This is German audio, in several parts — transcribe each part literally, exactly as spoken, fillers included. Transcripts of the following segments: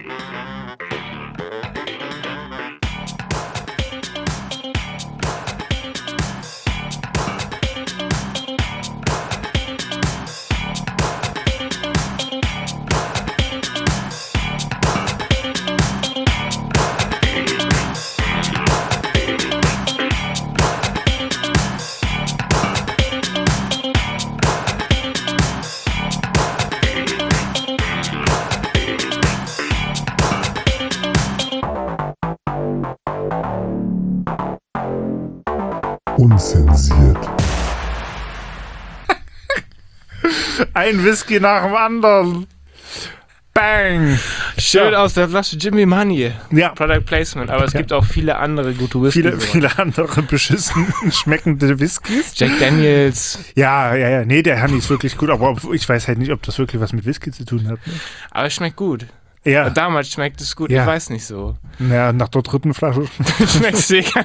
Unzensiert. Ein Whisky nach dem anderen. Bang. Schön Ja. aus der Flasche Jimmy Money. Ja. Product Placement. Aber es Ja. gibt auch viele andere gute Whiskys. Viele, viele andere beschissen schmeckende Whiskys. Jack Daniels. Ja, ja, ja. Nee, der Honey ist wirklich gut. Aber ich weiß halt nicht, ob das wirklich was mit Whisky zu tun hat. Ne? Aber es schmeckt gut. Ja. Damals schmeckt es gut. Ja. Ich weiß nicht so. Ja, nach der dritten Flasche. Schmeckt es vegan.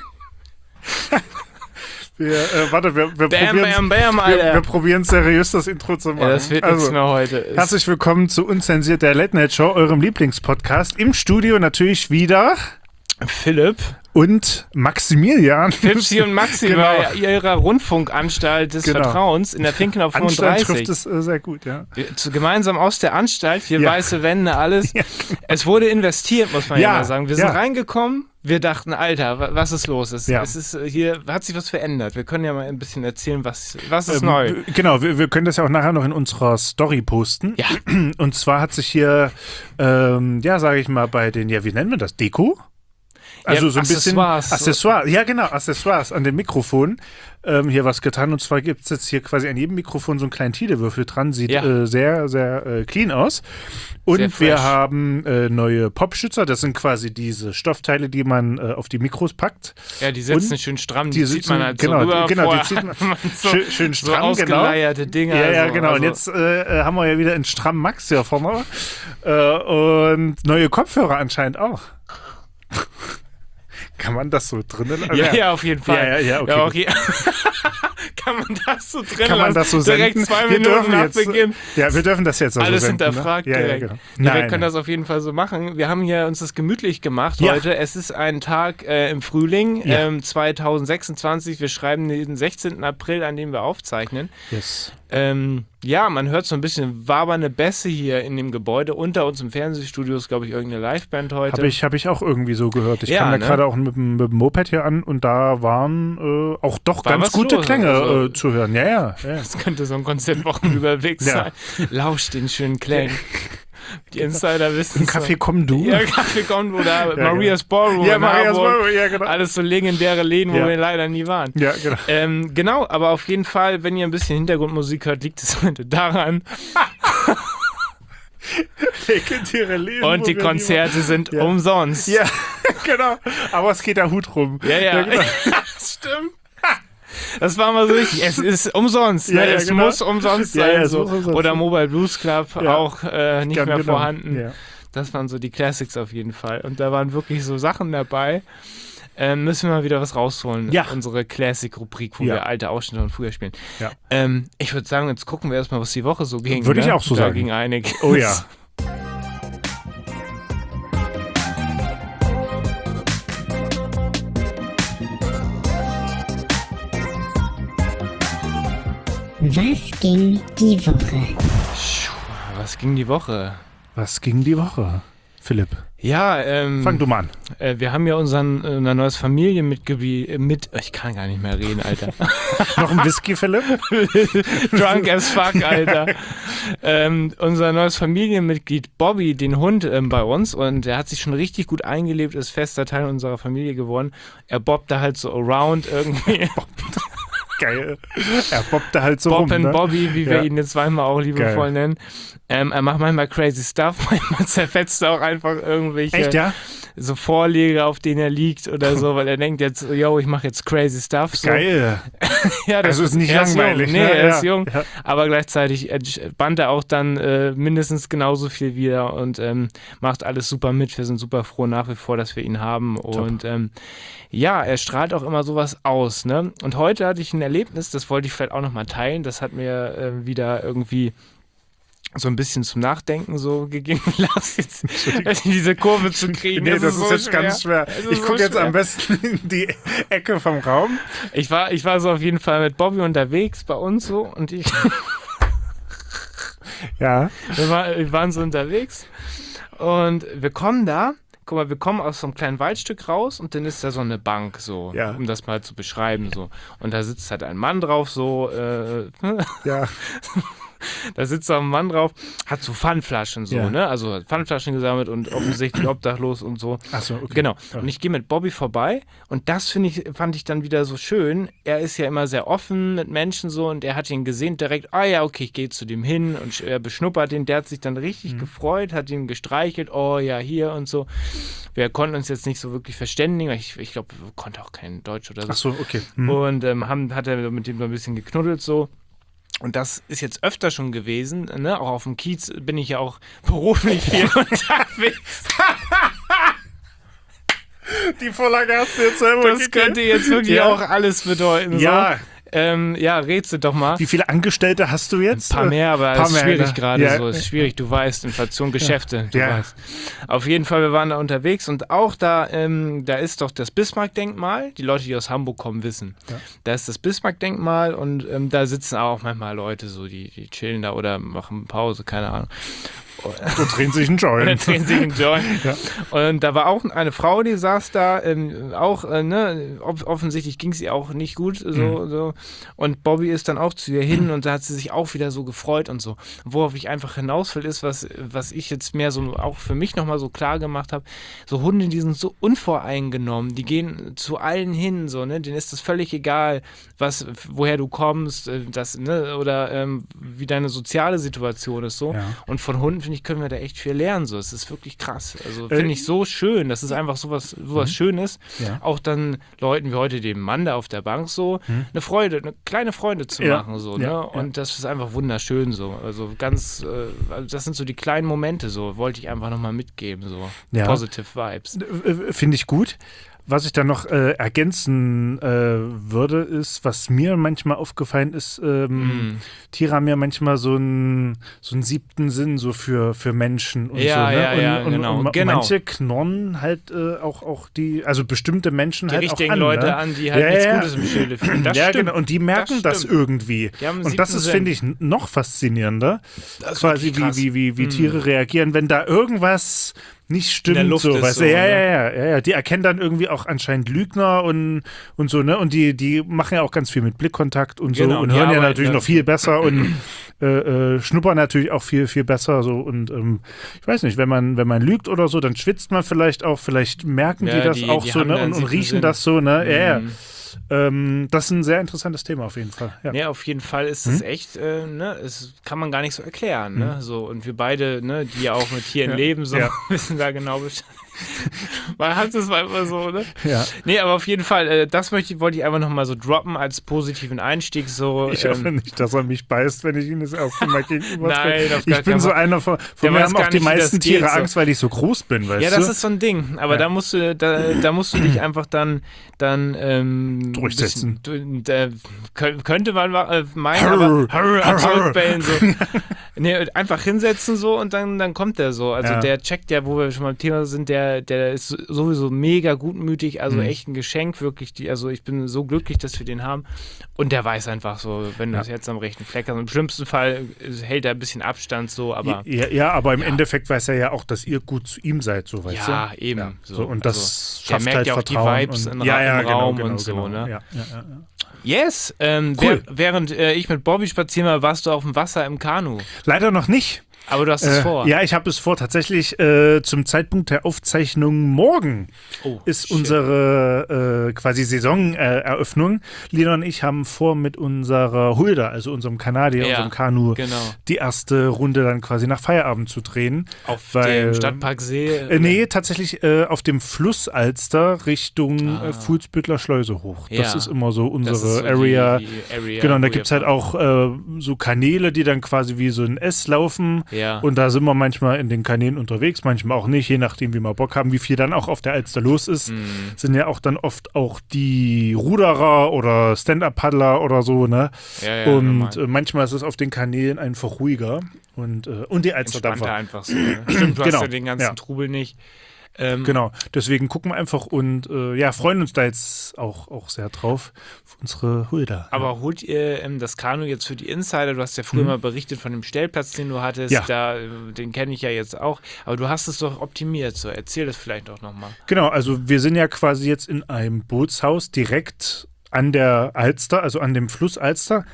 Wir, äh, warte, wir, wir Bam, probieren bam, bam, Alter. wir, wir probieren seriös das Intro zu machen. Ja, das wird also, nichts mehr heute. Ist herzlich willkommen zu Unzensiert, der Late Night Show, eurem Lieblingspodcast. Im Studio natürlich wieder Philipp, und Maximilian. Pipsi und Maxi Genau. bei ihrer Rundfunkanstalt des Genau. Vertrauens in der Finkenau Anstalt fünfunddreißig. trifft es äh, sehr gut, ja. Wir, zu, gemeinsam aus der Anstalt, hier Ja. weiße Wände, alles. Ja, Es wurde investiert, muss man ja, Ja, mal sagen. Wir sind ja. reingekommen, wir dachten, Alter, wa- was ist los? Es, Ja. es ist äh, hier, hat sich was verändert. Wir können ja mal ein bisschen erzählen, was, was ist Ähm, neu. w- Genau, wir, wir können das ja auch nachher noch in unserer Story posten. Ja. Und zwar hat sich hier, ähm, ja, sage ich mal, bei den, ja, wie nennen wir das? Deko? Also Ja, so ein bisschen Accessoires. Accessoires, ja genau, Accessoires an dem Mikrofon. Ähm, hier was getan. Und zwar gibt es jetzt hier quasi an jedem Mikrofon so einen kleinen Tidewürfel dran. Sieht Ja. äh, sehr, sehr äh, clean aus. Und Sehr wir fresh. haben äh, neue Popschützer. Das sind quasi diese Stoffteile, die man äh, auf die Mikros packt. Ja, die sitzen und schön stramm, die, die sieht sitzen- man halt genau, so rüber. genau, die vorher zieht man hat man so, schön, schön so stramm, genau. ausgeleierte Dinger. Ja, ja, so. genau. Also, Und jetzt äh, haben wir ja wieder einen strammen Max hier vorne. Äh, und neue Kopfhörer anscheinend auch. Kann man das so drinnen lassen? Ja, ja, auf jeden Fall. Ja, ja, ja, okay. Ja, okay. Kann man das so drin Kann man lassen? das so Direkt senden? zwei Wir Minuten dürfen nach jetzt, Beginn. Ja, wir dürfen das jetzt also Alles senden, hinterfragt ne? Ja, ja, direkt. genau. Nee, wir Nein, können nein. das auf jeden Fall so machen. Wir haben hier uns das gemütlich gemacht Ja. heute. Es ist ein Tag äh, im Frühling Ja. ähm, zwanzig sechsundzwanzig. Wir schreiben den sechzehnten April, an dem wir aufzeichnen. Yes. Ähm, ja, man hört so ein bisschen wabernde Bässe hier in dem Gebäude. Unter uns im Fernsehstudio ist, glaube ich, irgendeine Liveband heute. Habe ich, hab ich auch irgendwie so gehört. Ich Ja, kam da ne? gerade auch mit, dem- mit dem Moped hier an und da waren äh, auch doch War ganz was gute los, Klänge also- äh, zu hören. Ja, ja. ja. Das könnte so ein Konzertwochenüberweg Ja. sein. Lausch den schönen Klängen. Die Insider wissen Ein Kaffee komm du. Ja, Kaffee kommt oder Ja, Maria's Ballroom Ja, in Marias Harburg. Ballroom, ja, genau. Alles so legendäre Läden, wo Ja. wir leider nie waren. Ja, genau. Ähm, genau, aber auf jeden Fall, wenn ihr ein bisschen Hintergrundmusik hört, liegt es heute daran. Legendäre Läden, wo Und die wir Konzerte sind Ja. umsonst. nie waren. Ja, genau. Aber es geht der Hut rum. ja. ja. genau. Stimmt. Das war mal so richtig. Es ist umsonst. Ne? Ja, ja, es genau. muss umsonst Ja, sein. ja, es so. muss umsonst Oder sein. Mobile Blues Club Ja. auch äh, nicht Ganz mehr genau. vorhanden. Ja. Das waren so die Classics auf jeden Fall. Und da waren wirklich so Sachen dabei. Ähm, müssen wir mal wieder was rausholen. Ja. Unsere Classic-Rubrik, wo Ja. wir alte Ausschnitte von früher spielen. Ja. Ähm, ich würde sagen, jetzt gucken wir erstmal, was die Woche so ging. Würde ne? ich auch so da sagen. ging einiges. Oh ja. Was ging die Woche? Was ging die Woche? Was ging die Woche, Philipp? Ja, ähm, Fang du mal an. äh, wir haben ja unseren, äh, unser neues Familienmitglied äh, mit, ich kann gar nicht mehr reden, Alter. Noch ein Whisky, Philipp? Drunk as fuck, Alter. ähm, unser neues Familienmitglied Bobby, den Hund, ähm, bei uns, und der hat sich schon richtig gut eingelebt, ist fester Teil unserer Familie geworden. Er bobbt da halt so around irgendwie. Geil. Er bobbt da halt so Bob rum, and ne? Bobby, wie wir Ja. ihn jetzt zweimal auch liebevoll Geil. nennen. Ähm, er macht manchmal crazy stuff, manchmal zerfetzt er auch einfach irgendwelche Echt, ja? so Vorleger, auf denen er liegt oder so, weil er denkt jetzt, yo, ich mache jetzt crazy stuff. So. Geil. Ja, das Also ist nicht er langweilig, Ist jung. Nee, ne? er Ja, ist jung, ja. aber gleichzeitig bannt er auch dann äh, mindestens genauso viel wieder und ähm, macht alles super mit. Wir sind super froh nach wie vor, dass wir ihn haben. Und ähm, ja, er strahlt auch immer sowas aus. Ne? Und heute hatte ich ein Erlebnis, das wollte ich vielleicht auch nochmal teilen. Das hat mir äh, wieder irgendwie so ein bisschen zum Nachdenken so gegeben. Lass jetzt diese Kurve zu kriegen. Nee, das ist, so jetzt schwer. ganz schwer. Es ist Ich so gucke jetzt schwer. am besten in die Ecke vom Raum. Ich war, ich war so auf jeden Fall mit Bobby unterwegs bei uns so und ich, Ja. wir, war, wir waren so unterwegs und wir kommen da, guck mal, wir kommen aus so einem kleinen Waldstück raus und dann ist da so eine Bank so, Ja. um das mal zu beschreiben so. Und da sitzt halt ein Mann drauf so, äh, Ja. da sitzt da ein Mann drauf, hat so Pfandflaschen so, Ja. ne? Also hat Pfandflaschen gesammelt und offensichtlich obdachlos und so. Achso, okay. Genau. Ja. Und ich gehe mit Bobby vorbei und das finde ich, fand ich dann wieder so schön. Er ist ja immer sehr offen mit Menschen so und er hat ihn gesehen direkt, ah ja, okay, ich gehe zu dem hin und er beschnuppert ihn. Der hat sich dann richtig Mhm. gefreut, hat ihn gestreichelt, oh ja, hier und so. Wir konnten uns jetzt nicht so wirklich verständigen, weil ich, ich glaube, er konnte auch kein Deutsch oder so. Achso, okay. Hm. Und ähm, haben, hat er mit ihm so ein bisschen geknuddelt so. Und das ist jetzt öfter schon gewesen, ne? Auch auf dem Kiez bin ich ja auch beruflich viel unterwegs. Die Vorlage hast du jetzt selber Das gekriegt. könnte jetzt wirklich Ja. auch alles bedeuten. Ja. So. Ähm, ja, rätsel doch mal. Wie viele Angestellte hast du jetzt? Ein paar mehr, aber Paar es ist mehr, schwierig ne? gerade Ja. so. Es ist schwierig, du weißt, Inflation, Geschäfte, du Ja. weißt. Auf jeden Fall, wir waren da unterwegs und auch da, ähm, da ist doch das Bismarck-Denkmal. Die Leute, die aus Hamburg kommen, wissen. Ja. Da ist das Bismarck-Denkmal und ähm, da sitzen auch manchmal Leute so, die, die chillen da oder machen Pause, keine Ahnung. So drehen sich ein Und dann Joint. drehen sich einen Joint. Ja. Und da war auch eine Frau, die saß da, ähm, auch, äh, ne, off- offensichtlich ging es ihr auch nicht gut, so, Mhm. so. Und Bobby ist dann auch zu ihr hin und da hat sie sich auch wieder so gefreut und so. Worauf ich einfach hinaus will, ist, was, was ich jetzt mehr so auch für mich nochmal so klar gemacht habe, so Hunde, die sind so unvoreingenommen, die gehen zu allen hin, so, ne, denen ist das völlig egal, was, woher du kommst, äh, das, ne, oder ähm, wie deine soziale Situation ist, so. Ja. Und von Hunden, finde ich, können wir da echt viel lernen. So. Es ist wirklich krass. Also Äh, finde ich so schön. Das ist einfach sowas, sowas Schönes. Ja. Auch dann Leuten wie heute dem Mann da auf der Bank so Mhm. eine Freude, eine kleine Freude zu Ja. machen. So, Ja, ne? ja. Und das ist einfach wunderschön so. Also ganz, äh, also das sind so die kleinen Momente so. Wollte ich einfach nochmal mitgeben. So. Ja. Positive Vibes. Äh, Finde ich gut. Was ich dann noch äh, ergänzen äh, würde, ist, was mir manchmal aufgefallen ist, ähm, Mm. Tiere haben ja manchmal so einen, so einen siebten Sinn so für, für Menschen und Ja, so. Ne? ja, und, ja, und, genau, und, ma- genau. manche knorren halt äh, auch, auch die, also bestimmte Menschen Die halt richtigen auch an. Leute ne? an, die halt Ja, nichts ja. Gutes im Schilde fühlen. Das ja, stimmt. genau. Und die merken das, stimmt. irgendwie. Die haben einen Und das siebten ist, Sinn. finde ich, n- noch faszinierender. Das ist Quasi wirklich wie, krass. wie, wie, wie Hm. Tiere reagieren, wenn da irgendwas nicht stimmt. der Luft so, ist weißt so, du? Ja, ne? ja, ja, ja, ja. Die erkennen dann irgendwie auch anscheinend Lügner und, und so, ne? Und die, die machen ja auch ganz viel mit Blickkontakt und so Genau, und die hören ja arbeiten natürlich da- noch viel besser und äh, äh, schnuppern natürlich auch viel, viel besser. So. Und ähm, ich weiß nicht, wenn man, wenn man lügt oder so, dann schwitzt man vielleicht auch, vielleicht merken Ja, die das die- auch die so, haben ne? da einen Und, und siebten riechen Sinn. das so, ne? Ja, ja. Mhm. Ähm, das ist ein sehr interessantes Thema auf jeden Fall. Ja. Ja, auf jeden Fall ist Hm? es echt, äh, ne, es kann man gar nicht so erklären, ne, so, und wir beide, ne, die ja auch mit Tieren Ja. leben, so, Ja. wissen da genau Bescheid. Man hat es einfach so, ne? Ja. Nee, aber auf jeden Fall, äh, das möchte ich, wollte ich einfach nochmal so droppen als positiven Einstieg, so. Ich ähm, hoffe nicht, dass er mich beißt, wenn ich ihn das erste Mal gegenüber Nein, auf Ich gar bin keinen so Fall. einer von, Der von mir weiß haben gar auch die nicht, wie das meisten geht, Tiere so. Angst, weil ich so groß bin, weißt Ja, du? das ist so ein Ding, aber Ja. da musst du, da, da musst du dich einfach dann, dann ähm, Durchsetzen. Bisschen, du, da, kö- könnte man äh, meinen, Harr, aber harr, harr, zurückbellen, so. Nee, einfach hinsetzen so und dann, dann kommt der so. Also Ja. der checkt ja, wo wir schon beim Thema sind, der, der ist sowieso mega gutmütig, also Mhm. echt ein Geschenk, wirklich. Die, also ich bin so glücklich, dass wir den haben. Und der weiß einfach so, wenn du Ja. das jetzt am rechten Fleck hast. Im schlimmsten Fall hält er ein bisschen Abstand so, aber ja, ja, aber im Ja. Endeffekt weiß er ja auch, dass ihr gut zu ihm seid, so weißt ja, du? eben. Ja, So, so, und das also, der schafft merkt halt ja auch die Vertrauen Vibes und, in Ra- ja, ja, im genau, Raum genau, und so, genau. ne? Ja, ja, ja, ja. Yes, ähm, Cool. wer, während äh, ich mit Bobby spazieren war, warst du auf dem Wasser im Kanu. Leider noch nicht. Aber du hast es Äh, vor. Ja, ich habe es vor. Tatsächlich äh, zum Zeitpunkt der Aufzeichnung morgen Oh, ist shit. unsere äh, quasi Saisoneröffnung. Lina und ich haben vor, mit unserer Hulda, also unserem Kanadier, Ja, unserem Kanu, genau. die erste Runde dann quasi nach Feierabend zu drehen. Auf weil- dem Stadtparksee. Äh, nee, tatsächlich äh, auf dem Fluss Alster Richtung Ah. äh, Fuhlsbüttler Schleuse hoch. Das Ja. ist immer so unsere Das ist so Area. Die, die Area. Genau, und da wo gibt es ihr halt auch äh, so Kanäle, die dann quasi wie so ein S laufen. Ja. Und da sind wir manchmal in den Kanälen unterwegs, manchmal auch nicht, je nachdem, wie wir Bock haben, wie viel dann auch auf der Alster los ist. Mhm. Sind ja auch dann oft auch die Ruderer oder Stand-Up-Paddler oder so, ne? Ja, ja, und normal. äh, manchmal ist es auf den Kanälen einfach ruhiger. Und, äh, und die Entspannter Alsterdampfer. einfach so. Ne? Stimmt, du Genau, hast ja den ganzen ja. Trubel nicht. Ähm, Genau, deswegen gucken wir einfach und äh, ja, freuen uns da jetzt auch, auch sehr drauf, auf unsere Hulda. Aber holt ihr ähm, das Kanu jetzt für die Insider? Du hast ja früher Mhm. mal berichtet von dem Stellplatz, den du hattest. Ja. Da, äh, den kenne ich ja jetzt auch. Aber du hast es doch optimiert. So, erzähl das vielleicht doch nochmal. Genau, also wir sind ja quasi jetzt in einem Bootshaus direkt an der Alster, also an dem Fluss Alster.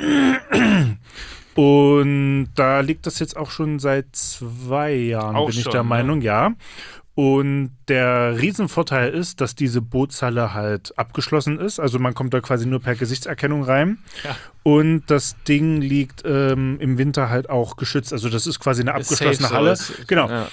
Und da liegt das jetzt auch schon seit zwei Jahren, Auch bin ich schon, der ne? Meinung, ja. Und der Riesenvorteil ist, dass diese Bootshalle halt abgeschlossen ist. Also man kommt da quasi nur per Gesichtserkennung rein. Ja. Und das Ding liegt ähm, im Winter halt auch geschützt. Also das ist quasi eine Ist abgeschlossene safe so, Halle. ist- Genau. Ja.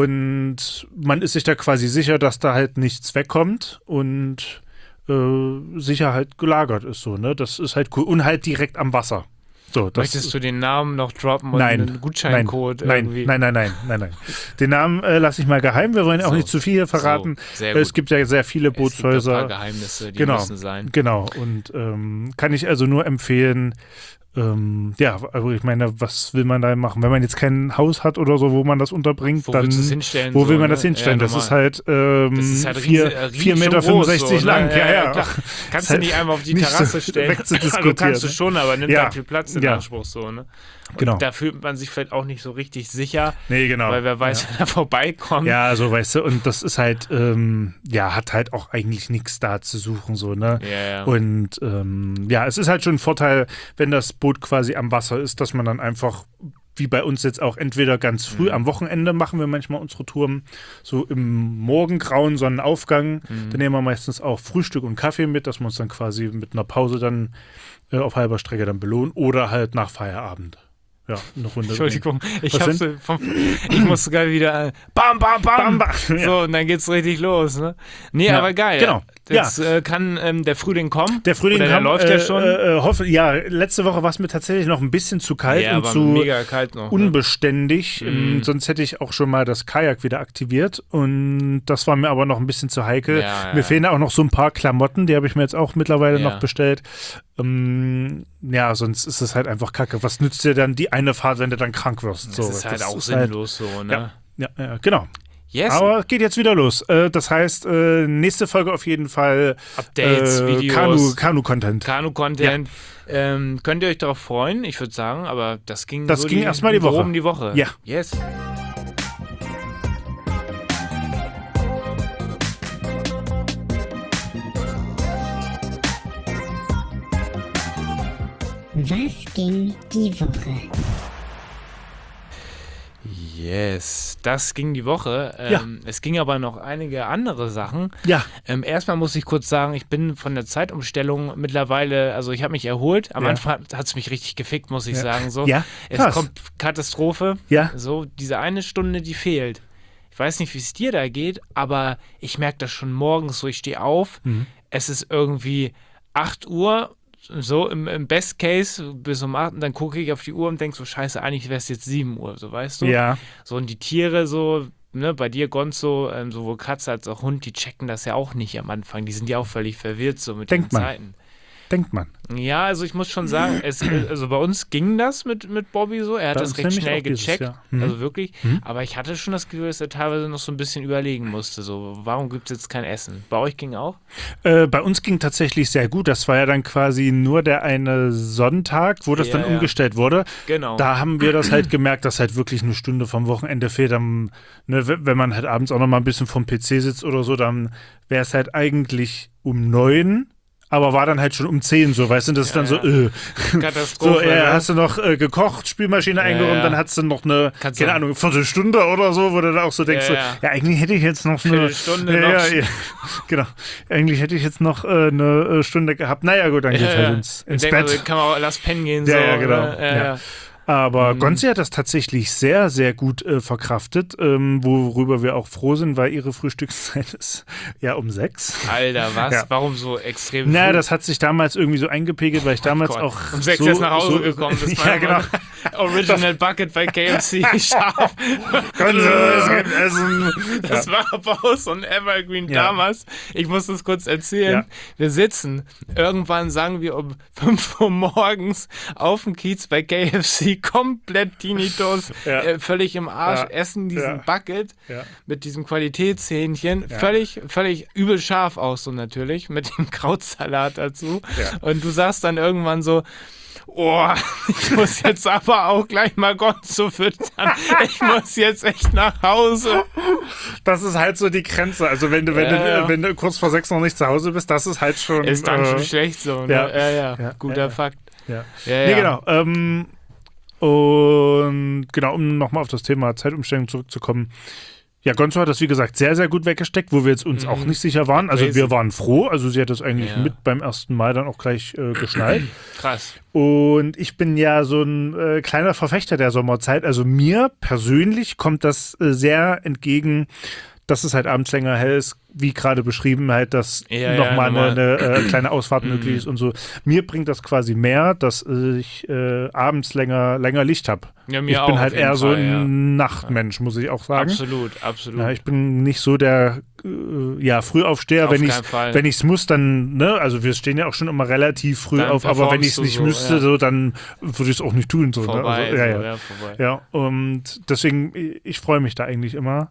Und man ist sich da quasi sicher, dass da halt nichts wegkommt und äh, sicher halt gelagert ist so, ne? Das ist halt cool. Und halt direkt am Wasser. So, das Möchtest du den Namen noch droppen und Nein, einen Gutscheincode nein, irgendwie? Nein, nein, nein, nein, nein. Den Namen äh, lasse ich mal geheim. Wir wollen auch So, nicht zu viel hier verraten. So, sehr Äh, gut. Es gibt ja sehr viele Es gibt ein paar Bootshäuser. Geheimnisse, die Genau. müssen sein. Genau. Und ähm, kann ich also nur empfehlen. Ähm, ja, also ich meine, was will man da machen? Wenn man jetzt kein Haus hat oder so, wo man das unterbringt, Wo dann willst du es hinstellen? wo so, will man ne? das hinstellen? Ja, das normal. ist halt, ähm, Das ist halt vier, riesig- äh, riesig vier Meter groß, fünfundsechzig so, lang. ne? Ja, ja. klar. Kannst Ist du halt nicht einmal auf die nicht Terrasse so stellen. wegzudiskutieren, Also kannst du ne? schon, aber nimmt Ja. halt viel Platz in Ja. Anspruch so, ne? Und Genau. da fühlt man sich vielleicht auch nicht so richtig sicher, Nee, genau. weil wer weiß, Ja. wer da vorbeikommt. Ja, also weißt du, und das ist halt, ähm, ja, hat halt auch eigentlich nichts da zu suchen, so, ne? Ja, ja. Und ähm, ja, es ist halt schon ein Vorteil, wenn das Boot quasi am Wasser ist, dass man dann einfach, wie bei uns jetzt auch, entweder ganz früh Mhm. am Wochenende machen wir manchmal unsere Touren, so im Morgengrauen, Sonnenaufgang. Mhm. Dann nehmen wir meistens auch Frühstück und Kaffee mit, dass wir uns dann quasi mit einer Pause dann äh, auf halber Strecke dann belohnen oder halt nach Feierabend. Ja, eine Runde. Entschuldigung, ich, Was hab's vom, ich musste gerade wieder äh, bam, bam, bam, Bam, bam. Ja. So, und dann geht's richtig los, ne? Nee, Ja, aber geil. genau. Jetzt äh, kann ähm, der Frühling kommen. Der Frühling Oder der kam, läuft äh, ja schon. Äh, äh, hoffe, ja, letzte Woche war es mir tatsächlich noch ein bisschen zu kalt ja, und aber zu mega kalt noch. Ne? unbeständig. Mhm. Ähm, sonst hätte ich auch schon mal das Kajak wieder aktiviert. Und das war mir aber noch ein bisschen zu heikel. Ja, ja. Mir fehlen auch noch so ein paar Klamotten, die habe ich mir jetzt auch mittlerweile Ja. noch bestellt. Ähm, ja, sonst ist es halt einfach kacke. Was nützt dir dann die eine Fahrt, wenn du dann krank wirst? Das So, ist halt auch ist sinnlos so, ne? Ja, ja, ja, genau. Yes. Aber geht jetzt wieder los. Äh, das heißt, äh, nächste Folge auf jeden Fall Updates, äh, Videos. Kanu, Kanu-Content. Kanu-Content. Ähm, könnt ihr euch darauf freuen? Ich würde sagen, aber das ging Das so ging die, erstmal die Woche. grob die Woche. Ja. Yes. Was ging die Woche? Yes, das ging die Woche. Ähm, Ja. Es ging aber noch einige andere Sachen. Ja. Ähm, erstmal muss ich kurz sagen, ich bin von der Zeitumstellung mittlerweile, also ich habe mich erholt. Am Ja. Anfang hat es mich richtig gefickt, muss ich Ja. sagen. So. Ja, Es krass. kommt Katastrophe. Ja. So, diese eine Stunde, die fehlt. Ich weiß nicht, wie es dir da geht, aber ich merke das schon morgens so, ich stehe auf, Mhm. es ist irgendwie acht Uhr, so im, im Best Case bis um acht und dann gucke ich auf die Uhr und denke so, scheiße, eigentlich wäre es jetzt sieben Uhr, so weißt du? Ja. So, und die Tiere so, ne, bei dir Gonzo, ähm, sowohl Katze als auch Hund, die checken das ja auch nicht am Anfang, die sind ja auch völlig verwirrt so mit Denkt den man. Zeiten. Denkt man. Ja, also ich muss schon sagen, es, also bei uns ging das mit, mit Bobby so. Er hat Bei das uns recht nämlich schnell auch dieses gecheckt. Jahr. Mhm. Also wirklich. Mhm. Aber ich hatte schon das Gefühl, dass er teilweise noch so ein bisschen überlegen musste. So, warum gibt es jetzt kein Essen? Bei euch ging auch? Äh, bei uns ging tatsächlich sehr gut. Das war ja dann quasi nur der eine Sonntag, wo das Ja, dann ja. umgestellt wurde. Genau. Da haben wir das halt gemerkt, dass halt wirklich eine Stunde vom Wochenende fehlt. Dann, ne, w- wenn man halt abends auch noch mal ein bisschen vom P C sitzt oder so, dann wäre es halt eigentlich um neun, aber war dann halt schon um zehn so, weißt du, das ist Ja, dann so, ja. äh. Katastrophe. So, ja, ne? hast du noch äh, gekocht, Spülmaschine eingeräumt, ja. dann hast du noch eine, Kannst keine du- Ahnung, Viertelstunde oder so, wo du dann auch so denkst, Ja, so, ja. ja, eigentlich hätte ich jetzt noch eine Viertelstunde ja, noch. Ja, ja, genau. Eigentlich hätte ich jetzt noch äh, eine äh, Stunde gehabt. Naja, gut, dann geht's Ja, halt ja. ins, Ich ins denke, Bett. also, kann man auch, lass pennen gehen. Ja, so, ja, genau. Ne? Ja, Ja. ja. Aber Mhm. Gonzi hat das tatsächlich sehr, sehr gut äh, verkraftet, ähm, worüber wir auch froh sind, weil ihre Frühstückszeit ist ja um sechs. Alter, was? Ja. Warum so extrem Na, früh? das hat sich damals irgendwie so eingepegelt, weil ich damals Gott. auch Um sechs so, erst nach Hause so, gekommen bist, Ja, meine genau. Mann. Original Bucket bei K F C, scharf. Essen. Das ja. war aber auch so ein Evergreen ja. damals. Ich muss das kurz erzählen. Ja. Wir sitzen, irgendwann sagen wir um fünf Uhr morgens auf dem Kiez bei K F C, komplett Tinnitus, ja. äh, völlig im Arsch, ja. essen diesen ja. Bucket ja. mit diesem Qualitätshähnchen, ja. völlig, völlig übel scharf auch so natürlich, mit dem Krautsalat dazu. Ja. Und du sagst dann irgendwann so, oh, ich muss jetzt aber auch gleich mal Gonzo füttern. Ich muss jetzt echt nach Hause. Das ist halt so die Grenze. Also wenn du, wenn ja, du, wenn du kurz vor sechs noch nicht zu Hause bist, das ist halt schon... Ist dann äh, schon schlecht so. Ne? Ja. Ja, ja, ja. Guter ja. Fakt. Ja, ja, nee, ja. genau. Ähm, und genau, um nochmal auf das Thema Zeitumstellung zurückzukommen. Ja, Gonzo hat das, wie gesagt, sehr, sehr gut weggesteckt, wo wir jetzt uns mhm. auch nicht sicher waren. Also wir waren froh. Also sie hat das eigentlich ja. mit beim ersten Mal dann auch gleich äh, geschnallt. Krass. Und ich bin ja so ein äh, kleiner Verfechter der Sommerzeit. Also mir persönlich kommt das äh, sehr entgegen, dass es halt abends länger hell ist, wie gerade beschrieben, halt, dass ja, nochmal ja, eine, eine äh, kleine Ausfahrt möglich ist und so. Mir bringt das quasi mehr, dass äh, ich äh, abends länger, länger Licht habe. Ja, mir ich auch bin halt eher Fall, so ein ja. Nachtmensch, muss ich auch sagen. Absolut, absolut. Ja, ich bin nicht so der äh, ja, Frühaufsteher. Auf wenn ich Fall. wenn ich es muss, dann, ne, also wir stehen ja auch schon immer relativ früh Dann auf, aber wenn ich es nicht so, müsste, ja. so, dann würde ich es auch nicht tun. So, vorbei, ne? Also, ja, so, ja. ja, vorbei. Ja, und deswegen, ich freue mich da eigentlich immer.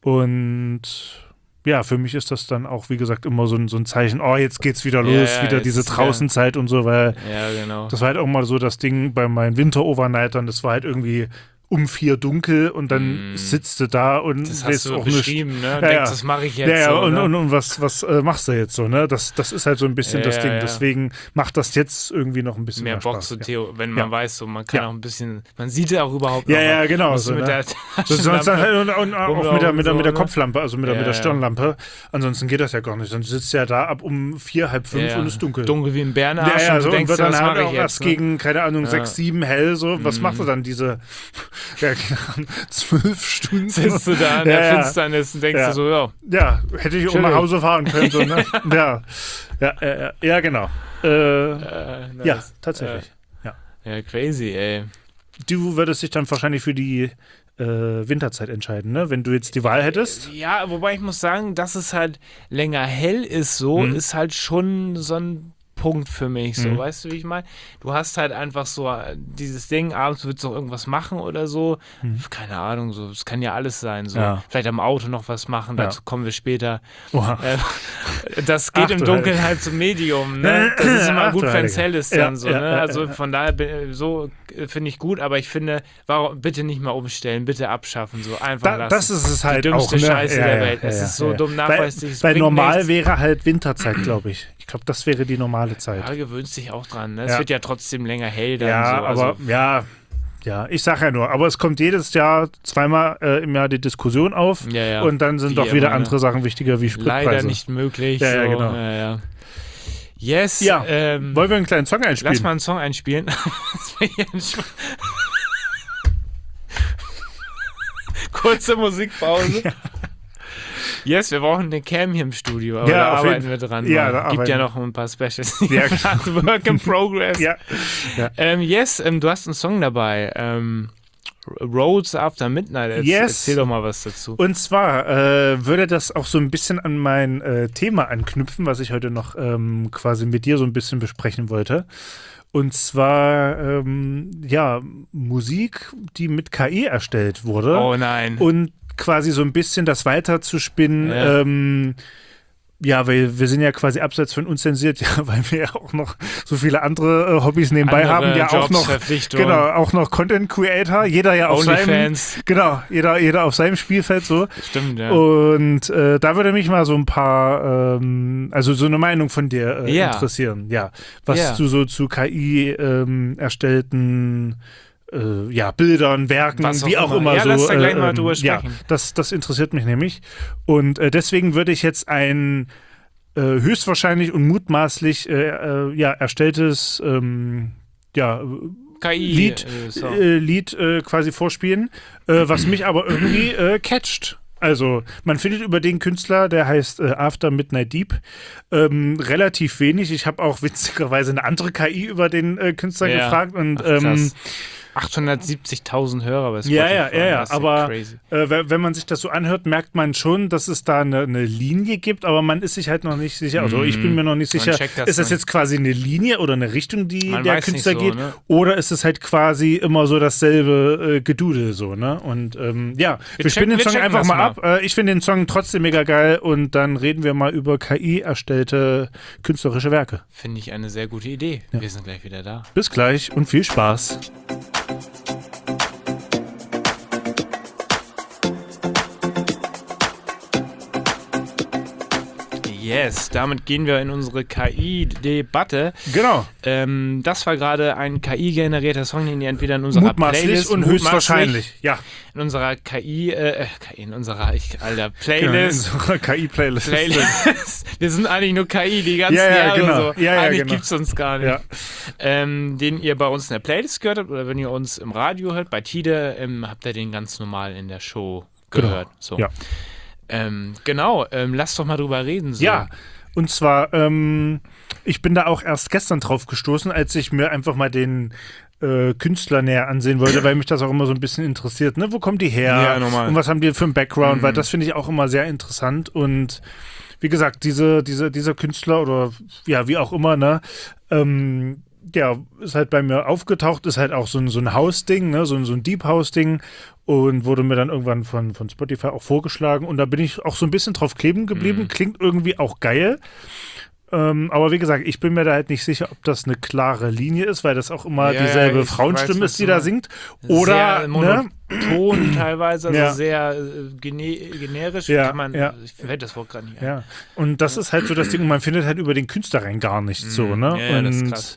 Und ja, für mich ist das dann auch, wie gesagt, immer so ein, so ein Zeichen, oh, jetzt geht's wieder los, ja, ja, wieder jetzt, diese Draußenzeit ja. und so, weil ja, genau. das war halt auch mal so das Ding bei meinen Winter-Overnightern, das war halt irgendwie um vier dunkel und dann mm. sitzt du da und das weißt hast du auch beschrieben, nicht. ne? Und Ja, denkst, ja. das mache ich jetzt ja, ja, so, und, ne? und, und was, was äh, machst du jetzt so, ne? Das, das ist halt so ein bisschen ja, das ja, Ding. ja. Deswegen macht das jetzt irgendwie noch ein bisschen mehr, mehr Bock, Spaß. so Ja. Theo, wenn man Ja. weiß, so man kann Ja. auch ein bisschen, man sieht ja auch überhaupt Ja, noch ja, was. genau. Musst So, du mit ne? der So, sonst dann halt, und, und auch mit der, mit der, mit der so, Kopflampe, also mit der, ja, mit der ja. Stirnlampe. Ansonsten geht das ja gar nicht. Dann sitzt du ja da ab um vier, halb fünf ja, und es ist dunkel. Dunkel wie ein Bärenarsch Ja, ja, und so, du und denkst, wird dann das halt mache auch ich erst jetzt. Ne? gegen, keine Ahnung, Ja. sechs, sieben hell. So. Was Mhm. machst du dann diese ja, keine Ahnung, zwölf Stunden? Sitzt du da in Ja, der ja. Finsternis und denkst Ja. du so, ja. Ja, hätte ich auch nach Hause fahren können. So, ne? ja. Ja, ja, ja, ja, genau. Äh, Äh, nice. Ja, tatsächlich. Äh, Ja. ja, crazy, ey. Du würdest dich dann wahrscheinlich für die äh, Winterzeit entscheiden, ne? Wenn du jetzt die Wahl hättest. Ja, wobei ich muss sagen, dass es halt länger hell ist, so, Mhm. ist halt schon so ein Punkt für mich, so, Mhm. weißt du, wie ich meine? Du hast halt einfach so äh, dieses Ding, abends willst du noch irgendwas machen oder so, Mhm. keine Ahnung, so, es kann ja alles sein, so, Ja. vielleicht am Auto noch was machen, Ja. dazu kommen wir später. Oha. Äh, das geht Ach, im du Dunkeln Heilige. halt zum Medium, ne? Das ist immer Ach, gut, du wenn es Heilige. hell ist Ja, dann so, ja, ne? ja, Also ja. von daher, bin- so äh, finde ich gut, aber ich finde, warum, bitte nicht mal umstellen, bitte abschaffen, so, einfach Da, lassen. das ist es halt Die dümmste auch, ne? Scheiße ja, der ja, Welt. Ja, Es ja, ist so ja. dumm nachweislich. es Weil, weil bringt normal nichts. wäre halt Winterzeit, glaube ich. Ich glaube, das wäre die normale Zeit. Ja, gewöhnst dich auch dran. Ne? Es Ja. wird ja trotzdem länger hell dann. Ja, so. Also, aber ja, ja, ich sage ja nur, aber es kommt jedes Jahr zweimal äh, im Jahr die Diskussion auf Ja, ja. und dann sind Wie doch wieder immer, ne? andere Sachen wichtiger wie Spritpreise. leider nicht möglich. Ja, ja, so. genau. Ja, ja. Yes. Ja, ähm, wollen wir einen kleinen Song einspielen? lass mal einen Song einspielen. Das wär ja ein Sch- Kurze Musikpause. Ja. Yes, wir brauchen eine Cam hier im Studio, aber Ja, da auf arbeiten jeden- wir dran. Ja, Mann. da Gibt ja arbeiten- noch ein paar Specials. Ja. Work in progress. Ja. Ähm, yes, ähm, du hast einen Song dabei. Ähm, Roads After Midnight. Erz- Yes. Erzähl doch mal was dazu. Und zwar äh, würde das auch so ein bisschen an mein äh, Thema anknüpfen, was ich heute noch ähm, quasi mit dir so ein bisschen besprechen wollte. Und zwar, ähm, ja, Musik, die mit K I erstellt wurde. Oh nein. Und quasi so ein bisschen das weiterzuspinnen. Ja. Ähm, ja, weil wir sind ja quasi abseits von unzensiert, ja, weil wir ja auch noch so viele andere äh, Hobbys nebenbei Andere haben. Ja, auch Jobs, noch, Verpflichtungen. genau, auch noch Content Creator. Jeder ja auf seinem, Onlyfans. genau, jeder, jeder auf seinem Spielfeld so. Stimmt, ja. Und äh, da würde mich mal so ein paar, ähm, also so eine Meinung von dir äh, Ja. interessieren. Ja, was Ja. du so zu K I ähm, erstellten äh, ja, Bildern, Werken, Was auch wie auch immer. immer Ja, so. lass da gleich äh, mal drüber ähm, ja, sprechen. das, das interessiert mich nämlich. Und äh, deswegen würde ich jetzt ein äh, höchstwahrscheinlich und mutmaßlich äh, äh, ja, erstelltes ähm, ja, K I. Lied, äh, Song. äh, Lied äh, quasi vorspielen, äh, was mich aber irgendwie äh, catcht. Also, man findet über den Künstler, der heißt äh, After Midnight Deep, ähm, relativ wenig. Ich habe auch witzigerweise eine andere K I über den äh, Künstler Ja. gefragt und Ach, ähm, krass. achthundertsiebzigtausend Hörer bei Spotify. Ja, ja, ja, ja. Das ist aber crazy. äh, wenn wenn man sich das so anhört, merkt man schon, dass es da eine, eine Linie gibt, aber man ist sich halt noch nicht sicher. Also ich bin mir noch nicht Man sicher, checkt das ist das noch jetzt quasi eine Linie oder eine Richtung, die Man der weiß nicht Künstler so, geht, ne? oder ist es halt quasi immer so dasselbe äh, Gedudel so, ne? Und ähm, ja, wir, Wir spielen checken- den wir Song checken einfach das mal mal. ab. Äh, ich finde den Song trotzdem mega geil und dann reden wir mal über K I erstellte künstlerische Werke. Finde ich eine sehr gute Idee. Ja. Wir sind gleich wieder da. Bis gleich und viel Spaß. Yes, damit gehen wir in unsere K I-Debatte. Genau. Ähm, das war gerade ein K I-generierter Song, den ihr entweder in unserer Mutmaßlich Playlist und mutmaßlich, höchstwahrscheinlich. Ja. in unserer K I, äh, K I, in unserer, ich, Alter, Genau, in Playlist. unserer K I-Playlist. Playlist. Wir sind eigentlich nur K I die ganzen Ja, ja, Jahre genau. so. Ja, ja, eigentlich genau. gibt's uns gar nicht. Ja. Ähm, den ihr bei uns in der Playlist gehört habt oder wenn ihr uns im Radio hört, bei Tide, ähm, habt ihr den ganz normal in der Show gehört. Genau. So. Ja. Ähm, genau, ähm, lass doch mal drüber reden. So. Ja, und zwar, ähm, ich bin da auch erst gestern drauf gestoßen, als ich mir einfach mal den äh, Künstler näher ansehen wollte, weil mich das auch immer so ein bisschen interessiert. Ne? Wo kommen die her? Ja, normal. Und was haben die für einen Background? Mhm. Weil das finde ich auch immer sehr interessant. Und wie gesagt, diese, diese, dieser Künstler oder ja, wie auch immer, ne, ähm, ja, ist halt bei mir aufgetaucht, ist halt auch so ein, so ein House-Ding, ne, so ein, so ein Deep House-Ding und wurde mir dann irgendwann von, von Spotify auch vorgeschlagen und da bin ich auch so ein bisschen drauf kleben geblieben, Mhm. klingt irgendwie auch geil. Ähm, aber wie gesagt, ich bin mir da halt nicht sicher, ob das eine klare Linie ist, weil das auch immer Ja, dieselbe ja, ich Frauenstimme weiß, was ist, die du da meinst. singt. Oder, sehr ne? monoton teilweise, also Ja. sehr äh, gene generisch. Ja, Kann man, ja. ich fällt das Wort gerade nicht ein. Ja, und das ist halt so das Ding, und man findet halt über den Künstler rein gar nichts so, Mhm. ne? Ja, ja, und das ist krass.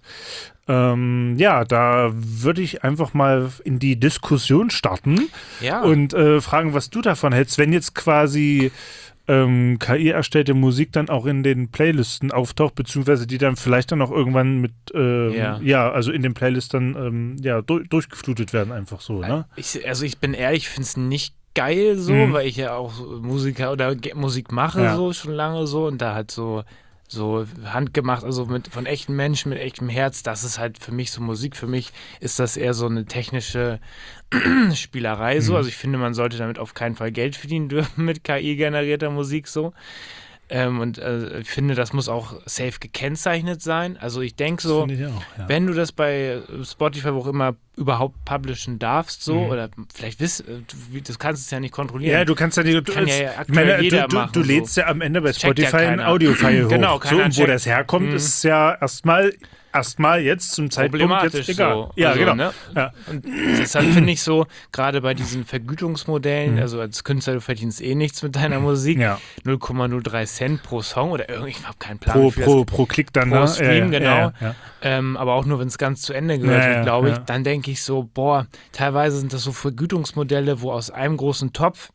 Ähm, ja, da würde ich einfach mal in die Diskussion starten Ja. und äh, fragen, was du davon hältst, wenn jetzt quasi ähm, K I erstellte Musik dann auch in den Playlisten auftaucht, beziehungsweise die dann vielleicht dann auch irgendwann mit, ähm, Ja. ja. also in den Playlisten ähm, ja, du durchgeflutet werden, einfach so, ne? Ich, also ich bin ehrlich, ich finde es nicht geil so, Mhm. weil ich ja auch so Musiker oder Ge- Musik mache Ja. so schon lange so und da halt so so handgemacht, also mit von echten Menschen mit echtem Herz, das ist halt für mich so Musik. Für mich ist das eher so eine technische Spielerei so. Mhm. Also ich finde, man sollte damit auf keinen Fall Geld verdienen dürfen mit K I-generierter Musik so. Ähm, und äh, ich finde, das muss auch safe gekennzeichnet sein. Also ich denke so, Finde ich auch, ja. wenn du das bei Spotify, wo auch immer, überhaupt publishen darfst, so, Mhm. oder vielleicht wiss, äh, du, wie- das kannst du es ja nicht kontrollieren. Ja, du kannst ja nicht. Kann es- ja ich aktuell meine, jeder du, du, machen, du so. lädst ja am Ende bei Das checkt ja Spotify ein keiner. Audio-File hoch. Genau, so, keiner und wo checkt. das herkommt, Mhm. ist ja erstmal erstmal jetzt zum Zeitpunkt Problematisch jetzt egal. so. Ja, Also, genau. Ne? Ja. Und deshalb finde ich so, gerade bei diesen Vergütungsmodellen, Mhm. also als Künstler, du verdienst eh nichts mit deiner Musik, Ja. null Komma null drei Cent pro Song oder irgendwie, ich habe keinen Plan. Pro, wie viel pro, pro Klick dann, pro ne? Stream, ja, genau. Ja, ja. Ähm, aber auch nur, wenn es ganz zu Ende gehört Ja, wird, ja, glaube ich. ja. Dann denke ich so, boah, teilweise sind das so Vergütungsmodelle, wo aus einem großen Topf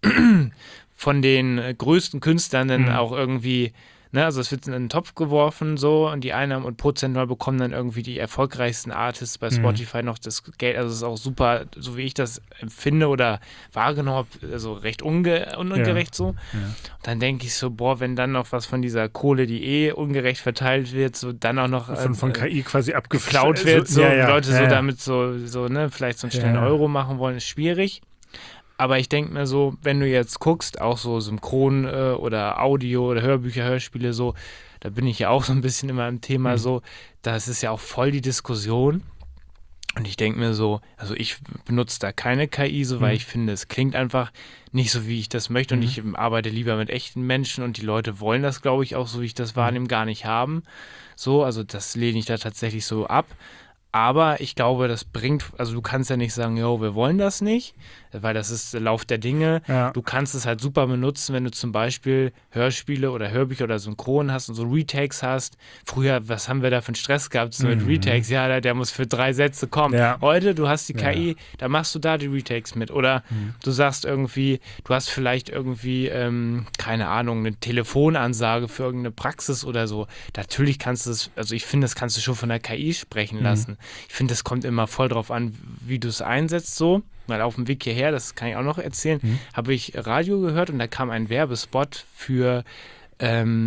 von den äh, größten Künstlern dann Mhm. auch irgendwie, ne, also es wird in einen Topf geworfen so und die Einnahmen und prozentual bekommen dann irgendwie die erfolgreichsten Artists bei Mhm. Spotify noch das Geld. Also es ist auch super, so wie ich das empfinde oder wahrgenommen habe, also recht unge ungerecht so. Ja. Und dann denke ich so, boah, wenn dann noch was von dieser Kohle, die eh ungerecht verteilt wird, so dann auch noch Von, von äh, K I quasi abgeklaut geklaut wird, so ja, ja, Leute ja, so ja. damit so, so, ne, vielleicht so einen schnellen Ja. Euro machen wollen, ist schwierig. Aber ich denke mir so, wenn du jetzt guckst, auch so Synchron äh, oder Audio oder Hörbücher, Hörspiele so, da bin ich ja auch so ein bisschen immer im Thema Mhm. so, das ist ja auch voll die Diskussion. Und ich denke mir so, also ich benutze da keine K I so, weil Mhm. ich finde, es klingt einfach nicht so, wie ich das möchte. Und Mhm. ich arbeite lieber mit echten Menschen und die Leute wollen das, glaube ich, auch so, wie ich das wahrnehme, gar nicht haben. So, also das lehne ich da tatsächlich so ab. Aber ich glaube, das bringt, also du kannst ja nicht sagen, yo, wir wollen das nicht, weil das ist der Lauf der Dinge. Ja. Du kannst es halt super benutzen, wenn du zum Beispiel Hörspiele oder Hörbücher oder Synchron hast und so Retakes hast. Früher, was haben wir da für einen Stress gehabt so mit Mhm. Retakes? Ja, der, der muss für drei Sätze kommen. Ja. Heute, du hast die Ja. K I, da machst du da die Retakes mit. Oder Mhm. du sagst irgendwie, du hast vielleicht irgendwie, ähm, keine Ahnung, eine Telefonansage für irgendeine Praxis oder so. Natürlich kannst du es, also ich finde, das kannst du schon von der K I sprechen Mhm. lassen. Ich finde, das kommt immer voll drauf an, wie du es einsetzt so. Weil auf dem Weg hierher, das kann ich auch noch erzählen, Mhm. habe ich Radio gehört und da kam ein Werbespot für, ähm,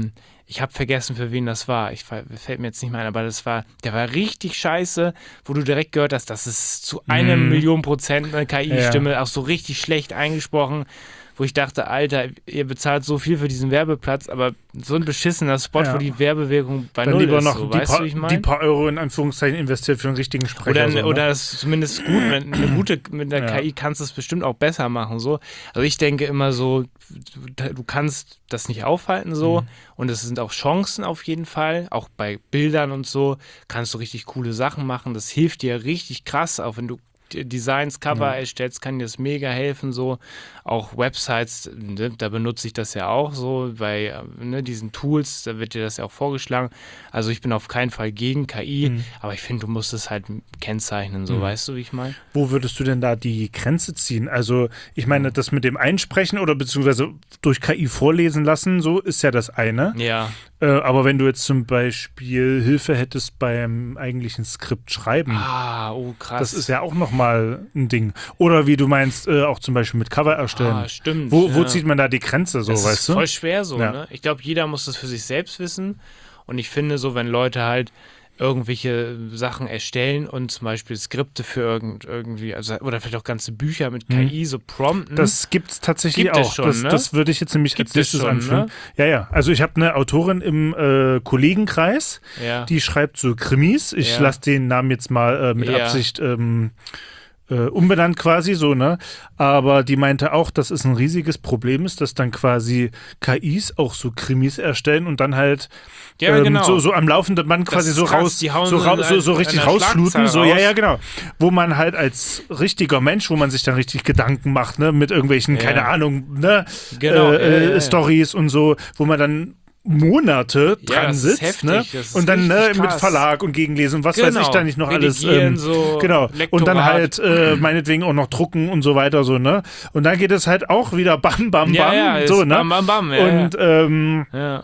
ich habe vergessen, für wen das war. Ich fällt mir jetzt nicht mehr ein, aber das war, der war richtig scheiße, wo du direkt gehört hast, das ist zu einer Mhm. Million Prozent eine K I-Stimme, Ja. auch so richtig schlecht eingesprochen, wo ich dachte, Alter, ihr bezahlt so viel für diesen Werbeplatz, aber so ein beschissener Spot, Ja. wo die Werbewirkung bei Dann null lieber ist, noch so, die, weißt du, paar, wie ich die meine? paar Euro in Anführungszeichen investiert für einen richtigen Sprecher. Oder, so, ne? oder das ist zumindest gut, mit, eine gute, mit der Ja. K I kannst du es bestimmt auch besser machen. So. Also ich denke immer so, du, du kannst das nicht aufhalten so Mhm. und es sind auch Chancen auf jeden Fall, auch bei Bildern und so kannst du richtig coole Sachen machen. Das hilft dir richtig krass, auch wenn du Designs, Cover Ja. erstellst, kann dir das mega helfen, so. Auch Websites, ne, da benutze ich das ja auch so, bei ne, diesen Tools, da wird dir das ja auch vorgeschlagen. Also ich bin auf keinen Fall gegen K I, Mhm. aber ich finde, du musst es halt kennzeichnen, so, Mhm. weißt du, wie ich meine? Wo würdest du denn da die Grenze ziehen? Also, ich meine, das mit dem Einsprechen oder beziehungsweise durch K I vorlesen lassen, so ist ja das eine. Ja, Äh, aber wenn du jetzt zum Beispiel Hilfe hättest beim eigentlichen Skript schreiben, ah, oh krass. das ist ja auch nochmal ein Ding. Oder wie du meinst, äh, auch zum Beispiel mit Cover erstellen. Ah, stimmt. Wo, wo ja. zieht man da die Grenze, so, das weißt ist du? voll schwer so, Ja. ne? Ich glaube, jeder muss das für sich selbst wissen. Und ich finde so, wenn Leute halt irgendwelche Sachen erstellen und zum Beispiel Skripte für irgend, irgendwie, also oder vielleicht auch ganze Bücher mit K I so prompten. Das gibt's tatsächlich Gibt es auch. schon, das, ne? das würde ich jetzt nämlich Gibt als nächstes es schon, anführen. ne? Ja, ja. Also ich habe eine Autorin im äh, Kollegenkreis, ja. die schreibt so Krimis. Ich Ja. lasse den Namen jetzt mal äh, mit Ja. Absicht ähm, äh, umbenannt quasi so, ne? Aber die meinte auch, dass es ein riesiges Problem ist, dass dann quasi K Is auch so Krimis erstellen und dann halt Ja, ähm, genau. so, so am laufenden Band Das quasi ist so krass, raus, die hauen so, so ra in so, so ein- richtig in einer rausfluten, so, Schlagzahl ja, ja, raus. genau. Wo man halt als richtiger Mensch, wo man sich dann richtig Gedanken macht, ne, mit irgendwelchen, Ja. keine Ahnung, ne, Genau, äh, ja, ja, äh, ja. Stories und so, wo man dann Monate Ja, dran das ist sitzt, heftig, ne? das ist Und dann ne, richtig mit krass. Verlag und Gegenlesen und was weiß Genau. ich da nicht noch alles. Redigieren, Ähm, so genau. Und dann Lektorat. halt äh, meinetwegen auch noch drucken und so weiter, so, ne? Und dann geht es halt auch wieder bam, bam, Ja, bam, ja, ist so, ne? bam, bam, bam, ja, und ähm, ja.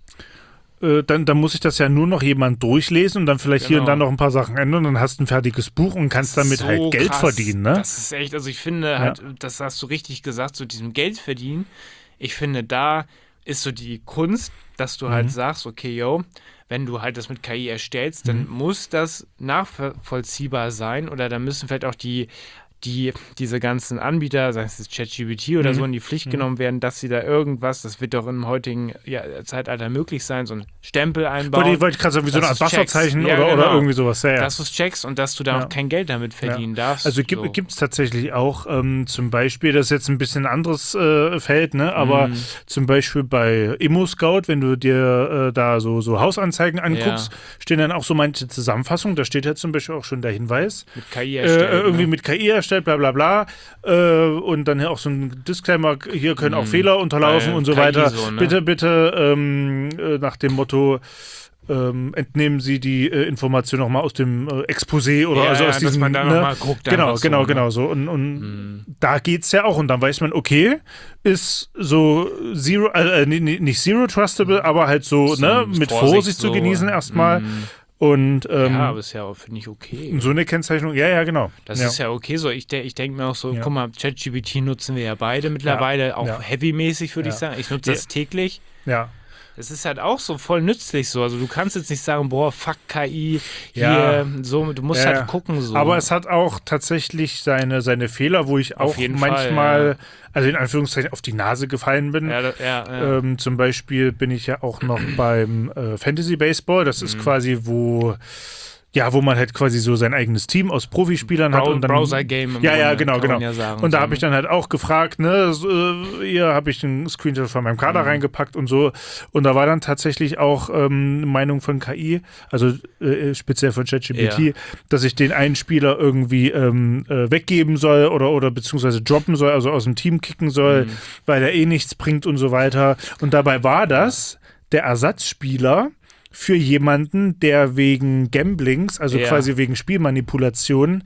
äh, dann, dann muss ich das ja nur noch jemand durchlesen und dann vielleicht hier und Genau. da noch ein paar Sachen ändern und dann hast du ein fertiges Buch und kannst Das ist damit halt so Geld krass. verdienen, ne? Das ist echt, also ich finde halt, das hast du richtig gesagt, so diesem Geld verdienen. Ich finde, da ist so die Kunst, dass du Mhm. halt sagst, okay, yo, wenn du halt das mit K I erstellst, dann Mhm. muss das nachvollziehbar sein oder da müssen vielleicht auch die die diese ganzen Anbieter, sei es ChatGPT oder Mhm. so, in die Pflicht Mhm. genommen werden, dass sie da irgendwas, das wird doch im heutigen ja, Zeitalter möglich sein, so ein Stempel einbauen. Wollte ich, wollte ich gerade sagen, wie so eine dass Art du's checkst. Wasserzeichen Ja, oder, oder genau. irgendwie sowas. Ja, ja. dass du es checkst und dass du da Ja. auch kein Geld damit verdienen darfst. Also so. gibt es tatsächlich auch ähm, zum Beispiel, das ist jetzt ein bisschen ein anderes äh, Feld, ne? aber Mhm. zum Beispiel bei Immo-Scout, wenn du dir äh, da so, so Hausanzeigen anguckst, Ja. stehen dann auch so manche Zusammenfassungen, da steht ja zum Beispiel auch schon der Hinweis, mit K I äh, erstellt. irgendwie ne? mit K I erstellt, bla bla bla äh, und dann hier auch so ein Disclaimer, hier können auch Mhm. Fehler unterlaufen Bei und so K I weiter. so, ne? Bitte, bitte ähm, äh, nach dem Motto, ähm, entnehmen Sie die äh, Information nochmal aus dem äh, Exposé oder Ja, also ja, aus dass diesem, man da ne? noch mal guckt, Genau, einfach so, genau, ne? genau so. Und, und Mhm. da geht's ja auch. Und dann weiß man, okay, ist so Zero, äh, nee, nee, nicht Zero Trustable, aber halt so, So ne, mit mit Vorsicht Vorsicht zu so. genießen erstmal. Mhm. Und ähm, Ja, aber ist ja auch, finde ich, okay. so eine Kennzeichnung, ja, ja, genau. Das ja. ist ja okay so. Ich, de ich denke mir auch so, Ja. guck mal, ChatGPT nutzen wir ja beide mittlerweile, auch ja. heavy-mäßig, würde Ja. ich sagen. Ich nutze das Ja. täglich. Ja. Es ist halt auch so voll nützlich so. Also du kannst jetzt nicht sagen, boah, fuck K I, hier, Ja. so, du musst Ja, halt ja. gucken so. Aber es hat auch tatsächlich seine, seine Fehler, wo ich Auf auch jeden Fall, manchmal, ja. also in Anführungszeichen, auf die Nase gefallen bin. ja, da- ja, ja. Ähm, zum Beispiel bin ich ja auch noch beim äh, Fantasy Baseball. Das Mhm. ist quasi, wo ja, wo man halt quasi so sein eigenes Team aus Profispielern hat. Brau- Und dann, Browser-Game im Ja, ja, Grunde, genau, kann genau. man ja sagen, und da so, habe ich ne? dann halt auch gefragt, ne, so, äh, hier habe ich einen Screenshot von meinem Kader Mhm. reingepackt und so. Und da war dann tatsächlich auch ähm, eine Meinung von K I, also äh, speziell von ChatGPT, Ja. dass ich den einen Spieler irgendwie ähm, äh, weggeben soll oder, oder beziehungsweise droppen soll, also aus dem Team kicken soll, Mhm. weil er eh nichts bringt und so weiter. Und dabei war das der Ersatzspieler für jemanden, der wegen Gamblings, also Ja. quasi wegen Spielmanipulation,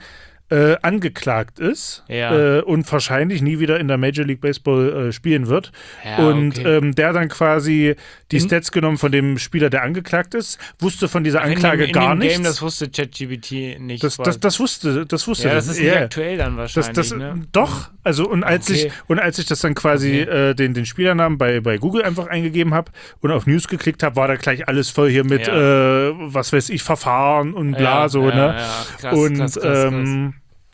äh, angeklagt ist Ja. äh, und wahrscheinlich nie wieder in der Major League Baseball äh, spielen wird. Ja, und okay. ähm, der hat dann quasi die In- Stats genommen von dem Spieler, der angeklagt ist, wusste von dieser in Anklage dem, in gar dem nichts. Game, das wusste ChatGPT nicht. das, weil- das, das wusste, das wusste ja, das ist nicht ja. aktuell dann Das, wahrscheinlich. das, ne? Doch, also und als Okay. ich und als ich das dann quasi Okay. äh, den, den Spielernamen bei, bei Google einfach eingegeben habe und auf News geklickt habe, war da gleich alles voll hier mit, Ja. äh, was weiß ich, Verfahren und bla, ja, so, ja, ne? Ja, krass, und krass, krass, krass. ähm,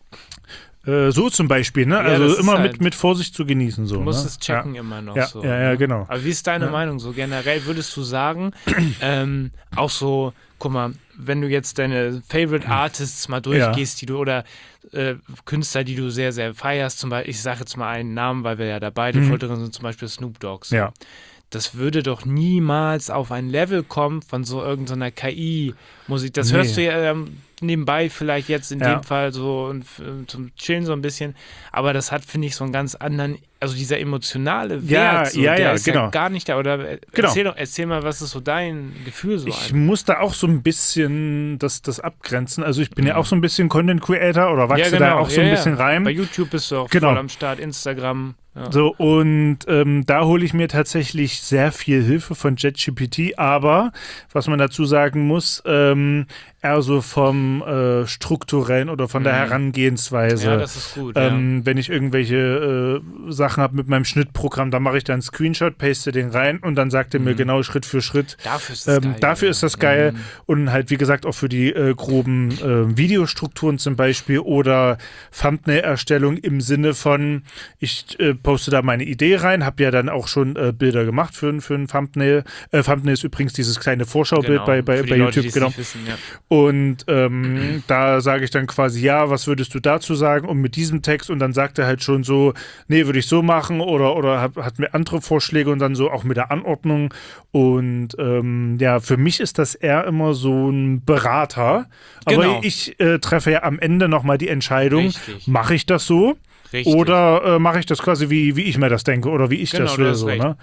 äh, so zum Beispiel, ne? Ja, also das ist immer halt- mit, mit Vorsicht zu genießen, so. Du musst ne? es checken immer noch Ja, so. ja, ja, ne? genau. Aber wie ist deine Ja. Meinung so generell? Würdest du sagen, ähm, auch so, guck mal, wenn du jetzt deine Favorite Artists mal durchgehst, die du oder äh, Künstler, die du sehr, sehr feierst, zum Beispiel, ich sage jetzt mal einen Namen, weil wir ja da beide Mhm. voll drin sind, zum Beispiel Snoop Dogg. So. Ja. Das würde doch niemals auf ein Level kommen von so irgendeiner K I-Musik. Das Nee. hörst du ja ähm, nebenbei vielleicht jetzt in Ja. dem Fall so und, äh, zum Chillen so ein bisschen. Aber das hat, finde ich, so einen ganz anderen, also dieser emotionale Wert, Ja, so, ja, der ja, ist ja genau. gar nicht da. Oder äh, Genau. erzähl, doch, erzähl mal, was ist so dein Gefühl so Ich an? muss da auch so ein bisschen das, das abgrenzen. Also ich bin ja auch so ein bisschen Content Creator oder wachse Mhm. Ja, genau. da auch so Ja, ein ja. bisschen rein. Bei YouTube bist du auch Genau. voll am Start, Instagram. Ja. So, und ähm, da hole ich mir tatsächlich sehr viel Hilfe von ChatGPT, aber was man dazu sagen muss, ähm, eher so vom äh, strukturellen oder von der Mhm. Herangehensweise. Ja, das ist gut. ähm, wenn ich irgendwelche äh, Sachen habe mit meinem Schnittprogramm, dann mache ich da einen Screenshot, paste den rein und dann sagt er mir Mhm. genau Schritt für Schritt. ja. Dafür ist das Ähm, geil. dafür ja. ist das geil. Mhm. Und halt, wie gesagt, auch für die äh, groben äh, Videostrukturen zum Beispiel oder Thumbnail-Erstellung im Sinne von, ich äh, poste da meine Idee rein, habe ja dann auch schon äh, Bilder gemacht für, für ein Thumbnail. Äh, Thumbnail ist übrigens dieses kleine Vorschaubild Genau, bei, bei, für die bei Leute, YouTube. die es Genau. nicht wissen, ja. Und ähm, da sage ich dann quasi, ja, was würdest du dazu sagen? Und mit diesem Text und dann sagt er halt schon so, nee, würde ich so machen oder, oder hat, hat mir andere Vorschläge und dann so auch mit der Anordnung. Und ähm, ja, für mich ist das eher immer so ein Berater. Aber Genau. ich äh, treffe ja am Ende nochmal die Entscheidung, Richtig. mache ich das so Richtig. oder äh, mache ich das quasi, wie, wie ich mir das denke oder wie ich Genau, das du will. hast So, recht. ne?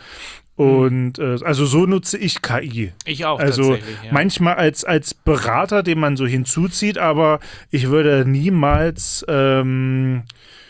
Und äh, also so nutze ich K I. Ich auch Also tatsächlich. Ja. manchmal als, als Berater, den man so hinzuzieht, aber ich würde niemals ähm,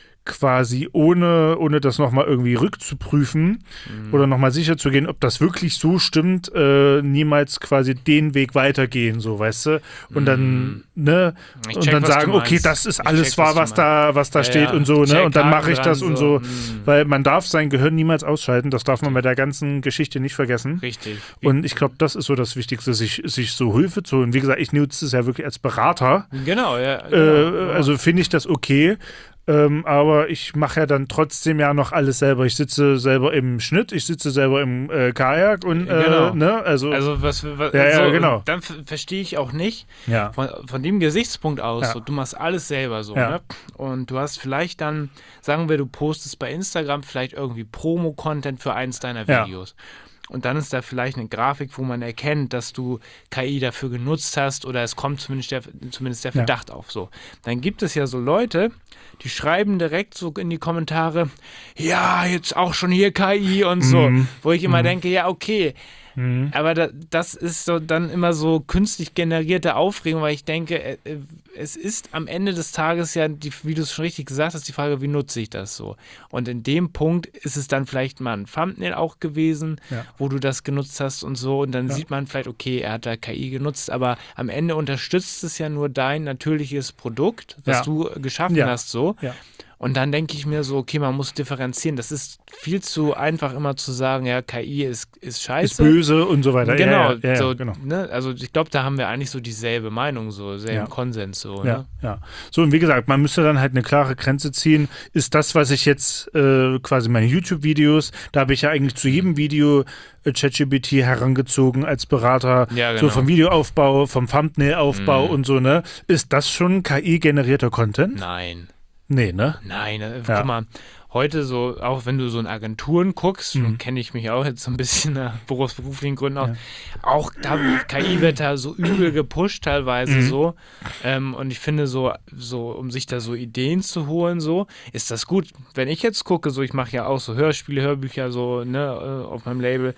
quasi ohne, ohne das nochmal irgendwie rückzuprüfen Mhm. oder nochmal sicher zu gehen, ob das wirklich so stimmt, äh, niemals quasi den Weg weitergehen, so, weißt du? Und dann, ne, Ich und check, dann was du sagen, okay, meinst. das ist Ich alles check, wahr, was du was da, was da Ja, steht ja. und so, ne? Check, Und dann mache Haken ich das dran, und so, so, mm. weil man darf sein Gehirn niemals ausschalten, das darf man bei der ganzen Geschichte nicht vergessen. Richtig. Und ich glaube, das ist so das Wichtigste, sich, sich so Hilfe zu holen. Wie gesagt, ich nutze es ja wirklich als Berater. Genau, ja. Äh, Genau. also finde ich das okay. Ähm, aber ich mache ja dann trotzdem ja noch alles selber. Ich sitze selber im Schnitt, ich sitze selber im äh, Kajak und äh, Genau. ne, also, Also was, was Ja, ja, so, genau. Dann f- verstehe ich auch nicht ja. von, von dem Gesichtspunkt aus. Ja. So, du machst alles selber so, Ja. ne? Und du hast vielleicht dann, sagen wir, du postest bei Instagram vielleicht irgendwie Promo-Content für eins deiner Ja. Videos. Und dann ist da vielleicht eine Grafik, wo man erkennt, dass du K I dafür genutzt hast oder es kommt zumindest der, zumindest der Ja. Verdacht auf so. Dann gibt es ja so Leute, die schreiben direkt so in die Kommentare, ja, jetzt auch schon hier K I und so. Mhm. Wo ich immer Mhm. denke, ja, okay, Mhm. aber da, das ist so dann immer so künstlich generierte Aufregung, weil ich denke, äh, äh, es ist am Ende des Tages ja, die, wie du es schon richtig gesagt hast, die Frage, wie nutze ich das so? Und in dem Punkt ist es dann vielleicht mal ein Thumbnail auch gewesen, Ja. wo du das genutzt hast und so. Und dann Ja. sieht man vielleicht, okay, er hat da K I genutzt, aber am Ende unterstützt es ja nur dein natürliches Produkt, was Ja. du geschaffen Ja. hast so. Ja. Und dann denke ich mir so, okay, man muss differenzieren. Das ist viel zu einfach immer zu sagen, ja, K I ist, ist scheiße. Ist böse und so weiter. Genau, ja, ja, ja, so, genau. ne? Also ich glaube, da haben wir eigentlich so dieselbe Meinung, so selben Ja. Konsens so. Ja, Ne? ja. So, und wie gesagt, man müsste dann halt eine klare Grenze ziehen. Ist das, was ich jetzt äh, quasi meine YouTube-Videos, da habe ich ja eigentlich zu jedem Video äh, ChatGPT herangezogen als Berater, Ja, so genau. vom Videoaufbau, vom Thumbnail-Aufbau Mhm. und so, ne? Ist das schon K I-generierter Content? Nein, Nee, ne? nein. Äh, Ja. Guck mal, heute so, auch wenn du so in Agenturen guckst, Mhm. kenne ich mich auch jetzt so ein bisschen nach berufs- beruflichen Gründen auch, Ja. auch da, K I wird da so übel gepusht teilweise Mhm. so. Ähm, und ich finde so, so, um sich da so Ideen zu holen, so, ist das gut. Wenn ich jetzt gucke, so, ich mache ja auch so Hörspiele, Hörbücher so, ne, äh, auf meinem Label.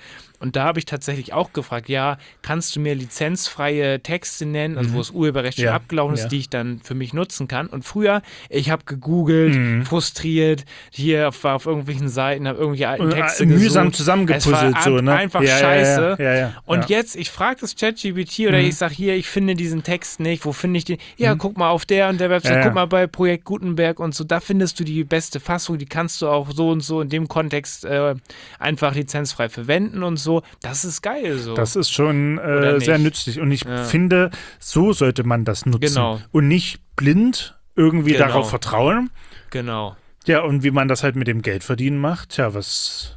Und da habe ich tatsächlich auch gefragt, ja, kannst du mir lizenzfreie Texte nennen, also Mhm. wo das Urheberrecht schon Ja, abgelaufen ist, ja. die ich dann für mich nutzen kann. Und früher, ich habe gegoogelt, Mhm. frustriert, hier auf, war auf irgendwelchen Seiten, habe irgendwelche alten Und, Texte äh, mühsam gesucht. zusammengepuzzelt, Es war so, ne? einfach Ja, ja, scheiße. ja, ja, ja, Und ja. jetzt, ich frage das ChatGPT oder Mhm. ich sage hier, ich finde diesen Text nicht, wo finde ich den? Ja, Mhm. guck mal auf der und der Website, Ja, ja. guck mal bei Projekt Gutenberg und so, da findest du die beste Fassung, die kannst du auch so und so in dem Kontext äh, einfach lizenzfrei verwenden und so. Das ist geil so. Das ist schon Oder äh, nicht? sehr nützlich. Und ich Ja. finde, so sollte man das nutzen. Genau. Und nicht blind irgendwie Genau. darauf vertrauen. Genau. Ja, und wie man das halt mit dem Geldverdienen macht, tja, was.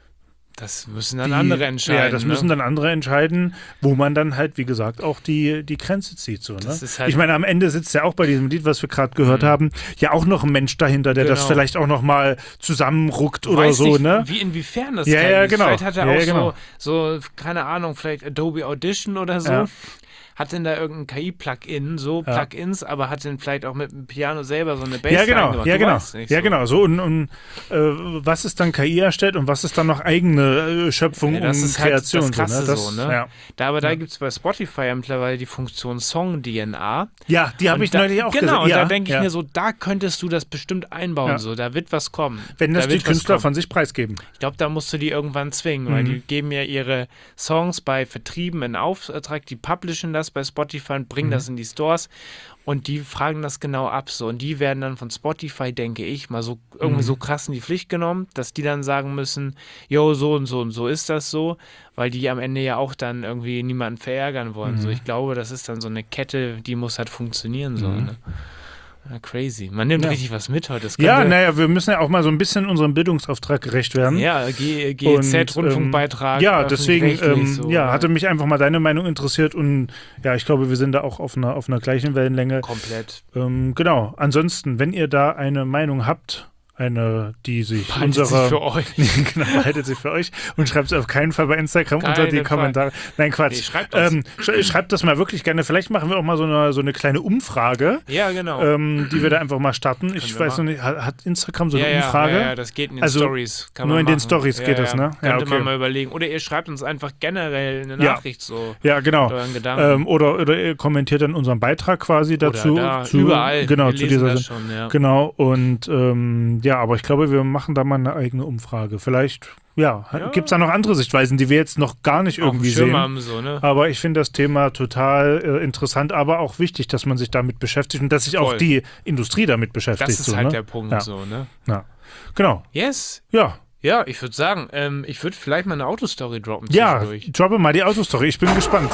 Das müssen dann die- andere entscheiden. Ja, das müssen ne? dann andere entscheiden, wo man dann halt, wie gesagt, auch die, die Grenze zieht. So, ne? Das ist halt- Ich meine, am Ende sitzt ja auch bei diesem Lied, was wir gerade gehört haben, ja auch noch ein Mensch dahinter, der das Genau. vielleicht auch noch mal zusammenruckt oder Weiß so, nicht, ne? wie inwiefern das Ja, kann. ja, genau. Vielleicht hat er Ja, auch ja, genau. so, so, keine Ahnung, vielleicht Adobe Audition oder so. Ja. Hat denn da irgendein K I-Plugin, so Ja. Plugins, aber hat denn vielleicht auch mit dem Piano selber so eine Ja, Bassline genau, gemacht? ja, Du genau. weißt nicht Ja, so. genau. So und, und äh, was ist dann K I erstellt und was ist dann noch eigene äh, Schöpfung Ja, das und ist halt Kreation? das Krasse so, so, ne? ne? Ja. Da, aber da Ja. gibt es bei Spotify ja mittlerweile die Funktion Song-D N A. ja, die habe Und ich da, neulich auch Genau, gesehen. und Ja, da denke ich ja. mir so, da könntest du das bestimmt einbauen, Ja. so, da wird was kommen. Wenn das da die wird was Künstler kommen. von sich preisgeben. Ich glaube, da musst du die irgendwann zwingen, weil Mhm. die geben ja ihre Songs bei Vertrieben in Auftrag, die publishen das bei Spotify und bringen Mhm. das in die Stores und die fragen das genau ab so und die werden dann von Spotify, denke ich, mal so irgendwie Mhm. so krass in die Pflicht genommen, dass die dann sagen müssen, jo, so und so und so ist das so, weil die am Ende ja auch dann irgendwie niemanden verärgern wollen. Mhm. So, ich glaube, das ist dann so eine Kette, die muss halt funktionieren so, Mhm. ne? Ja, crazy. Man nimmt Ja. richtig was mit heute. Das Ja, könnte- naja, wir müssen ja auch mal so ein bisschen unserem Bildungsauftrag gerecht werden. Ja, G- G E Z-Rundfunkbeitrag. Ähm, ja, deswegen ähm, so, ja, ne? hatte mich einfach mal deine Meinung interessiert und ja, ich glaube, wir sind da auch auf einer, auf einer gleichen Wellenlänge. Komplett. Ähm, genau. Ansonsten, wenn ihr da eine Meinung habt, eine, die sich Behaltet unsere sich für euch. genau, behaltet sie für euch und schreibt es auf keinen Fall bei Instagram Keine unter die Fall. Kommentare. Nein, Quatsch. Nee, schreibt uns. ähm, sch schreibt das mal wirklich gerne. Vielleicht machen wir auch mal so eine, so eine kleine Umfrage, Ja, genau. ähm, die wir da einfach mal starten. Ich wir weiß noch machen. nicht, hat, hat Instagram so ja, eine ja, Umfrage? ja, ja, das geht in den Also, Stories. Kann nur man in den machen. Stories ja, geht ja. das, ne? Ja, Könnte okay. man mal überlegen. Oder ihr schreibt uns einfach generell eine Ja. Nachricht so. Ja, genau. Mit euren Gedanken. Ähm, oder, oder ihr kommentiert dann unseren Beitrag quasi dazu. Oder da, zu, überall. Genau, wir zu lesen dieser das schon, ja. Genau, und ähm, ja, aber ich glaube, wir machen da mal eine eigene Umfrage. Vielleicht, ja, Ja. gibt es da noch andere Sichtweisen, die wir jetzt noch gar nicht Auf dem irgendwie Schirm sehen. haben, so, ne? Aber ich finde das Thema total äh, interessant, aber auch wichtig, dass man sich damit beschäftigt und dass sich auch Voll. die Industrie damit beschäftigt. Das ist so, halt ne? der Punkt, Ja. so, ne? Ja. Genau, Yes. ja. Ja, ich würde sagen, ähm, ich würde vielleicht mal eine Autostory droppen Ja, zwischendurch. droppe mal die Autostory. Ich bin gespannt.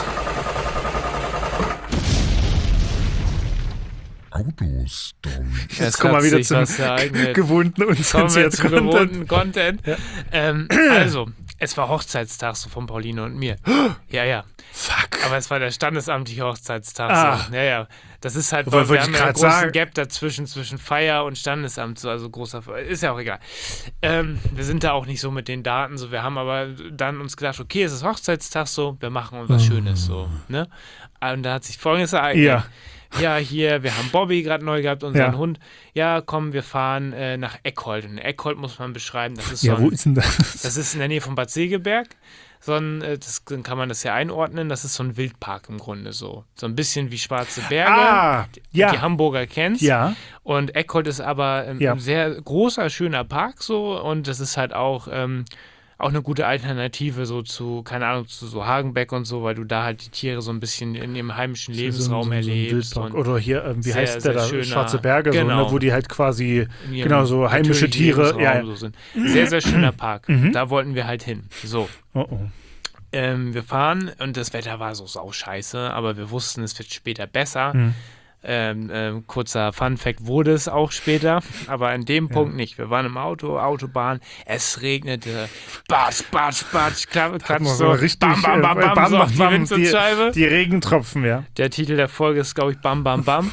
Autostory. Jetzt kommen wir wieder zum zum gewohnten Kommen wir unzensiert zum Content. gewohnten Content. Ähm, also, es war Hochzeitstag so von Pauline und mir. Ja, ja. Fuck. Aber es war der standesamtliche Hochzeitstag. Ah. So. Ja, ja. Das ist halt, Wollte weil wir ich haben ja einen grad großen sagen. Gap dazwischen, zwischen Feier und Standesamt. So, also großer, ist ja auch egal. Ähm, wir sind da auch nicht so mit den Daten. So. Wir haben aber dann uns gedacht, okay, es ist Hochzeitstag so, wir machen uns was Schönes so. Ne? Und da hat sich Folgendes ereignet. Ja. Ja, hier, wir haben Bobby gerade neu gehabt, unseren Ja. Hund. Ja, komm, wir fahren äh, nach Eckhold. Und Eckhold muss man beschreiben, das ist so Ja, wo ein, ist denn das? das ist in der Nähe von Bad Segeberg. So ein, äh, das, dann kann man das ja einordnen, das ist so ein Wildpark im Grunde so. So ein bisschen wie Schwarze Berge, Ah, die ja. Hamburger kennst. Ja. Und Eckhold ist aber ähm, Ja. ein sehr großer, schöner Park so und das ist halt auch, ähm, auch eine gute Alternative so zu, keine Ahnung, zu so Hagenbeck und so, weil du da halt die Tiere so ein bisschen in ihrem heimischen Lebensraum so, so, so ein erlebst. Wildpark. und Oder hier, ähm, wie sehr, heißt der sehr da? schöner- Schwarze Berge, so, genau. ne, wo die halt quasi, in ihrem genau, so heimische natürlichen Tiere. Lebensraum Ja, ja. So sind. Sehr, sehr schöner Park. Mhm. Da wollten wir halt hin. So. Oh, oh. Ähm, wir fahren und das Wetter war so sauscheiße, aber wir wussten, es wird später besser. Mhm. Ähm, ähm, kurzer Fun-Fact wurde es auch später, aber an dem Punkt nicht. Wir waren im Auto, Autobahn, es regnete, batsch, batsch, batsch, klatsch, klatsch, man so, so richtig, bam, bam, bam, äh, bam, bam, so auf die bam, Windschutzscheibe. Die Regentropfen, ja. Der Titel der Folge ist, glaube ich, Bam, Bam, Bam.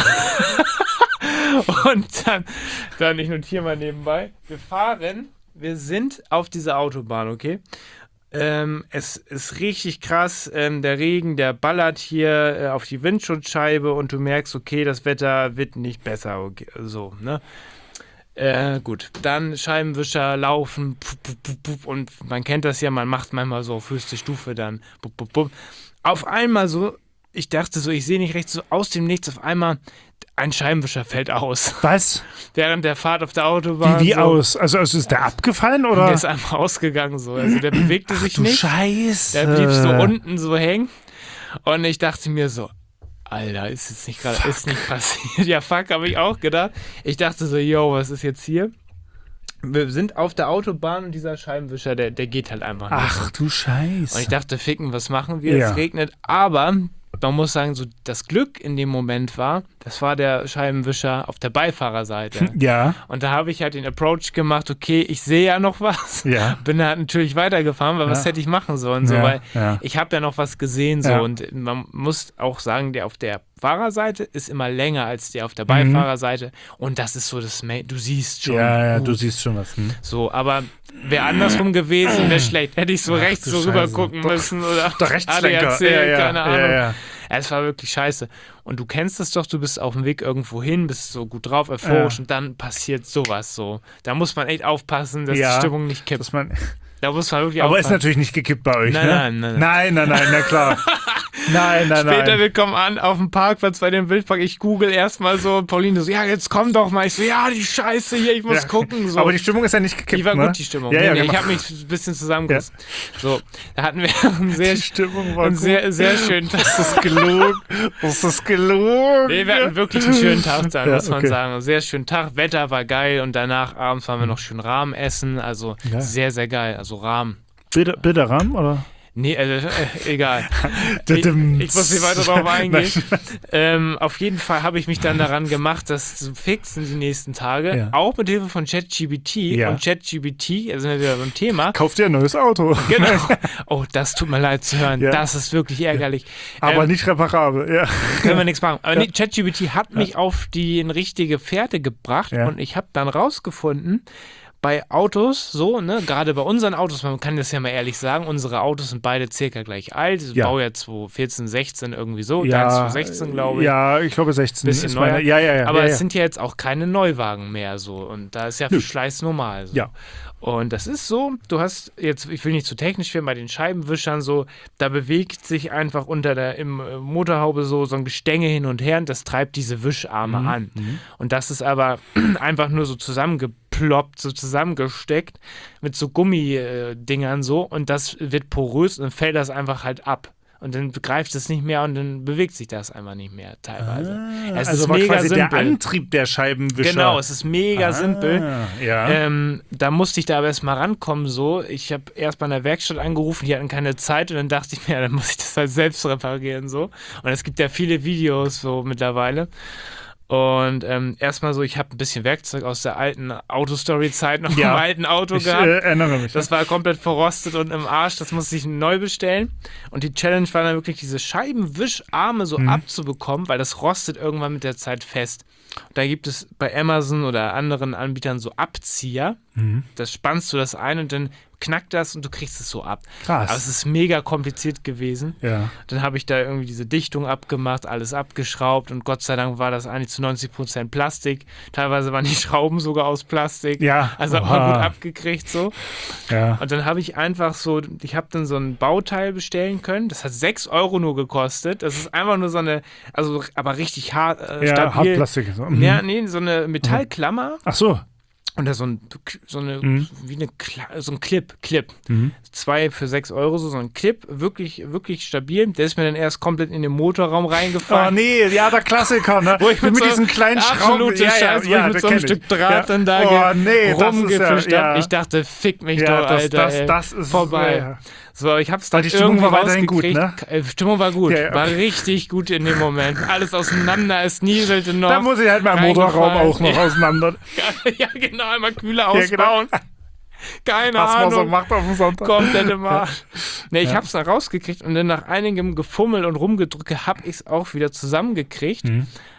Und dann, dann, ich notiere mal nebenbei, wir fahren, wir sind auf dieser Autobahn, okay? Ähm, es ist richtig krass, ähm, der Regen, der ballert hier äh, auf die Windschutzscheibe und du merkst, okay, das Wetter wird nicht besser, okay, so, ne? Äh, gut, dann Scheibenwischer laufen pup, pup, pup, pup, und man kennt das ja, man macht manchmal so auf höchste Stufe dann pup, pup, pup. Auf einmal so, ich dachte so, ich sehe nicht recht, so aus dem Nichts auf einmal ein Scheibenwischer fällt aus. Was? Während der Fahrt auf der Autobahn. Wie, wie so, aus? Also, also ist der abgefallen oder? Der ist einfach ausgegangen so. Also der bewegte sich Du nicht. Scheiße. Der blieb so unten so hängen. Und ich dachte mir so, Alter, ist jetzt nicht gerade, ist nicht passiert. Ja, fuck, habe ich auch gedacht. Ich dachte so, yo, was ist jetzt hier? Wir sind auf der Autobahn und dieser Scheibenwischer, der, der geht halt einfach nicht. Ach du Scheiße. Und ich dachte, ficken, was machen wir? Ja. Es regnet. Aber man muss sagen, so das Glück in dem Moment war, das war der Scheibenwischer auf der Beifahrerseite. Ja. Und da habe ich halt den Approach gemacht, okay, ich sehe ja noch was. Ja. Bin halt natürlich weitergefahren, weil Ja. was hätte ich machen sollen? So, Ja, weil ja. ich habe ja noch was gesehen. So, Ja. und man muss auch sagen, der auf der Fahrerseite ist immer länger als der auf der Beifahrerseite. Und das ist so das Main, du siehst schon. Ja, ja, gut. du siehst schon was. Hm? So, aber wäre andersrum gewesen, wäre schlecht. Hätte ich so Ach, rechts du so Scheiße. rüber gucken Doch, müssen oder Der Rechtslenker. A D A C, ja, ja, keine Ahnung. Ja, ja. Es war wirklich scheiße. Und du kennst es doch, du bist auf dem Weg irgendwo hin, bist so gut drauf, euphorisch Ja. und dann passiert sowas so. Da muss man echt aufpassen, dass Ja, die Stimmung nicht kippt. Dass man, Da muss man wirklich aber ist aufpassen. natürlich nicht gekippt bei euch, Nein, ne? nein, nein, nein. Nein, nein, nein, na klar. Nein, nein, Später, nein. wir kommen an auf dem Parkplatz bei dem Wildpark. Ich google erstmal so. Pauline so, ja, jetzt komm doch mal. Ich so, ja, die Scheiße hier, ich muss Ja. gucken. So. Aber die Stimmung ist ja nicht gekippt, Die war ne? gut, die Stimmung. Ja, ja, nee, nee, ich genau. habe mich ein bisschen zusammengerissen. So, da hatten wir einen sehr, Die Stimmung war einen gut. sehr, sehr schönen Tag. Das ist gelogen. Das ist gelogen. Nee, wir hatten wirklich einen schönen Tag da, Ja, muss man okay. sagen. Einen sehr schönen Tag. Wetter war geil und danach abends waren wir noch schön Rahmen essen. Also Ja. sehr, sehr geil. Also Rahmen. Bilder, Bilderrahmen, oder? Nee, äh, äh, egal. ich, Dadum. ich muss nicht weiter drauf eingehen. Nein. ähm, auf jeden Fall habe ich mich dann daran gemacht, das zu fixen die nächsten Tage. Ja. Auch mit Hilfe von ChatGPT. Ja. Und ChatGPT, also sind wir wieder beim Thema. Kauf dir ein neues Auto. Genau. Oh, das tut mir leid zu hören. Ja. Das ist wirklich ärgerlich. Aber Ähm, nicht reparabel, ja. Können wir nichts machen. Aber Ja. nee, ChatGPT hat mich auf die richtige Fährte gebracht Ja. und ich habe dann rausgefunden, bei Autos, so, ne, gerade bei unseren Autos, man kann das ja mal ehrlich sagen, unsere Autos sind beide circa gleich alt. Ja. Baujahr zwanzig vierzehn, sechzehn irgendwie so. Ja, Deins zwanzig sechzehn, glaube ich. Ja, ich glaube sechzehn. Bisschen ist meine, neuer. ja, ja, ja. Aber ja, es ja. sind ja jetzt auch keine Neuwagen mehr so. Und da ist ja Nö. Verschleiß normal. So. Ja. Und das ist so, du hast jetzt, ich will nicht zu technisch werden, bei den Scheibenwischern so, da bewegt sich einfach unter der im äh, Motorhaube so, so ein Gestänge hin und her und das treibt diese Wischarme Mhm. an. Und das ist aber einfach nur so zusammengeploppt, so zusammengesteckt mit so Gummidingern so und das wird porös und dann fällt das einfach halt ab. Und dann greift es nicht mehr und dann bewegt sich das einfach nicht mehr teilweise. Ah, es also ist war mega quasi der simpel. Antrieb der Scheibenwischer. Genau, es ist mega Ah, simpel. Ja. Ähm, da musste ich da aber erst mal rankommen so. Ich habe erst bei einer Werkstatt angerufen, die hatten keine Zeit und dann dachte ich mir, ja, dann muss ich das halt selbst reparieren so. Und es gibt ja viele Videos so mittlerweile. Und ähm, erstmal so, ich habe ein bisschen Werkzeug aus der alten Autostory-Zeit noch Ja. im alten Auto ich gehabt. äh, erinnere mich. Das war komplett verrostet und im Arsch, das musste ich neu bestellen. Und die Challenge war dann wirklich, diese Scheibenwischarme so Mhm. abzubekommen, weil das rostet irgendwann mit der Zeit fest. Und da gibt es bei Amazon oder anderen Anbietern so Abzieher. Mhm. Das spannst du das ein und dann knackt das und du kriegst es so ab. Krass. Aber es ist mega kompliziert gewesen. Ja. Dann habe ich da irgendwie diese Dichtung abgemacht, alles abgeschraubt und Gott sei Dank war das eigentlich zu neunzig Prozent Plastik. Teilweise waren die Schrauben sogar aus Plastik. Ja. Also hat man Oha. gut abgekriegt so. Ja. Und dann habe ich einfach so, ich habe dann so ein Bauteil bestellen können. Das hat sechs Euro nur gekostet. Das ist einfach nur so eine, also aber richtig hart, äh, Ja, stabil. Hartplastik. So. Mhm. Ja, nee, so eine Metallklammer Ach so. und da so ein, so eine, Mhm. wie eine, Kla- so ein Clip, Clip. Mhm. Zwei für sechs Euro, so, so ein Clip, wirklich, wirklich stabil. Der ist mir dann erst komplett in den Motorraum reingefallen. Oh nee, ja, der Klassiker, ne? Wo ich mit, mit so diesen kleinen Schrauben. absolute Scheiße, wo ich mit das so einem kenn Stück ich. Draht ja. dann da oh, nee, das ist rumgefischt ja, habe. ja. Ich dachte, fick mich ja, doch, das, Alter. das, ey. das ist vorbei. Ja. So, ich hab's Weil dann die Stimmung irgendwie war weiterhin gut, rausgekriegt. ne? Äh, Stimmung war gut, Ja, ja. war richtig gut in dem Moment. Alles auseinander, es nieselte noch. Da muss ich halt meinen Motorraum Reingefallen. auch noch Ja. auseinander. Ja, genau, einmal Kühler Ja, genau. ausbauen. Keine Was man so Ahnung. macht auf dem Sonntag. Komplette Marsch. Nee, ich Ja. hab's dann rausgekriegt und dann nach einigem Gefummel und Rumgedrücke hab ich's auch wieder zusammengekriegt. Mhm.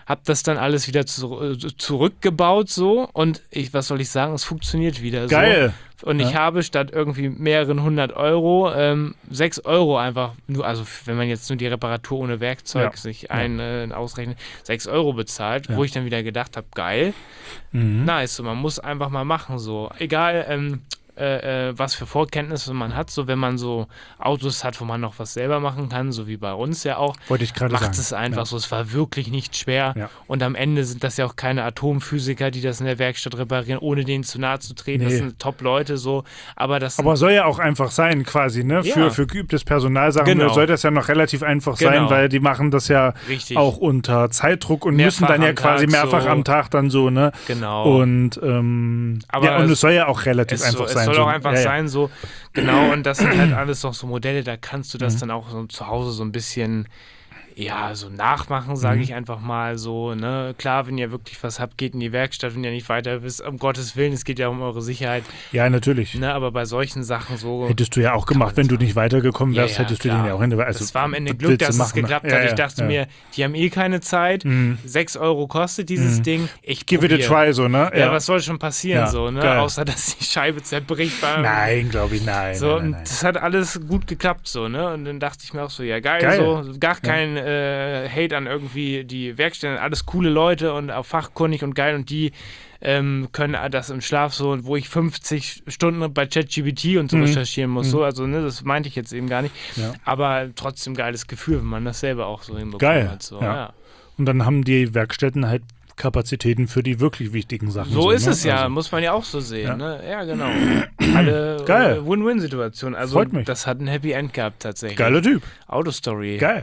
hab das dann alles wieder zu, zurückgebaut so und ich, was soll ich sagen, es funktioniert wieder so. Geil. Und ich Ja. habe statt irgendwie mehreren hundert Euro ähm, sechs Euro einfach, nur, also wenn man jetzt nur die Reparatur ohne Werkzeug Ja. sich ein, äh, ausrechnet, sechs Euro bezahlt, Ja. wo ich dann wieder gedacht habe, geil, Mhm. nice, so, man muss einfach mal machen, so. Egal, ähm, äh, äh, was für Vorkenntnisse man hat, so wenn man so Autos hat, wo man noch was selber machen kann, so wie bei uns ja auch, Wollte ich gerade macht sagen. es einfach Ja. so. Es war wirklich nicht schwer. Ja. Und am Ende sind das ja auch keine Atomphysiker, die das in der Werkstatt reparieren, ohne denen zu nahe zu treten. Das Nee. sind Top-Leute so. Aber das sind Aber soll ja auch einfach sein, quasi, ne? Ja. Für, für geübtes Personal sagen Genau. wir, soll das ja noch relativ einfach sein, Genau. weil die machen das ja richtig. auch unter Zeitdruck und Mehrfach müssen dann ja am quasi Tag mehrfach so. am Tag dann so, ne? Genau. Und, ähm, Aber ja, und es- es soll ja auch relativ es, einfach so, es sein. soll so. auch einfach ja, ja. sein, so, genau, und das sind halt alles noch so Modelle, da kannst du das Mhm. dann auch so zu Hause so ein bisschen, ja, so nachmachen, sage Mhm. ich einfach mal so, ne, klar, wenn ihr wirklich was habt, geht in die Werkstatt, wenn ihr nicht weiter wisst, um Gottes Willen, es geht ja um eure Sicherheit, Ja, natürlich. ne, aber bei solchen Sachen so, Hättest du ja auch Kann man gemacht, wenn das du nicht weitergekommen Ja, wärst, ja, hättest du klar. den ja auch in der Also, es war am Ende was Glück, willst du dass es machen, ne? geklappt Ja, hat. Ich ja, dachte ja. mir, die haben eh keine Zeit, Mhm. sechs Euro kostet dieses Mhm. Ding, ich Give it a probier. try, so, ne? Ja, was soll schon passieren, Ja, so, ne, geil. außer dass die Scheibe zerbricht beim Nein, glaube ich, nein. So, nein, und nein, nein. das hat alles gut geklappt, so, ne? Und dann dachte ich mir auch so, ja, geil, Geil. so, gar kein äh, Hate an irgendwie die Werkstätten, alles coole Leute und auch fachkundig und geil und die ähm, können das im Schlaf so, wo ich fünfzig Stunden bei ChatGPT und so Mhm. recherchieren muss, Mhm. so, also, ne, das meinte ich jetzt eben gar nicht, Ja. aber trotzdem geiles Gefühl, wenn man das selber auch so hinbekommen Geil, hat, so, ja. ja. Und dann haben die Werkstätten halt Kapazitäten für die wirklich wichtigen Sachen. So ist ne? es ja, Also, muss man ja auch so sehen, Ja. ne? Ja, genau. Alle Geil. äh, Win-Win-Situation. Also Freut mich. das hat ein Happy End gehabt tatsächlich. Geiler Typ. Autostory. Geil.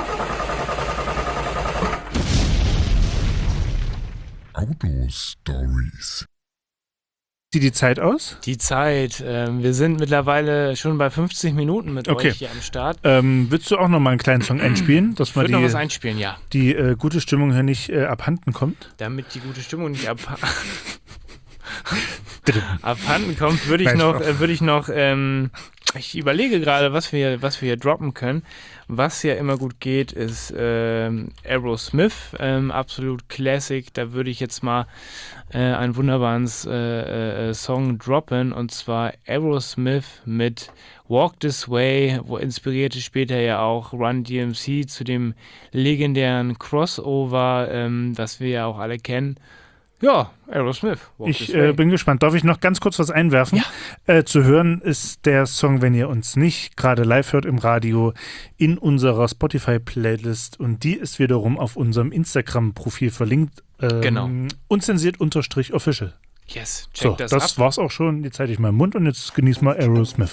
Auto-Stories. Sieht die Zeit aus? Die Zeit. Ähm, wir sind mittlerweile schon bei fünfzig Minuten mit Okay. euch hier am Start. Ähm, willst du auch noch mal einen kleinen Song einspielen, dass Ich mal würde noch was die, einspielen, ja. die äh, gute Stimmung hier nicht äh, abhanden kommt? Damit die gute Stimmung nicht ab abhanden kommt, würde ich Nein, noch, Spaß. äh, würde ich noch, ähm, ich überlege gerade, was wir, was wir hier droppen können. Was ja immer gut geht, ist ähm, Aerosmith, ähm, absolut Classic. Da würde ich jetzt mal äh, einen wunderbaren äh, äh, Song droppen, und zwar Aerosmith mit Walk This Way, wo inspirierte später ja auch Run D M C zu dem legendären Crossover, ähm, das wir ja auch alle kennen. Ja, Aerosmith. Walk Ich This äh, Way. bin gespannt. Darf ich noch ganz kurz was einwerfen? Äh, zu hören ist der Song, wenn ihr uns nicht gerade live hört im Radio, in unserer Spotify-Playlist, und die ist wiederum auf unserem Instagram-Profil verlinkt. Ähm, Genau. Unzensiert unterstrich official. Yes, check So, das, das, ab. war's auch schon. Jetzt halte ich meinen Mund und jetzt genieß mal Aerosmith.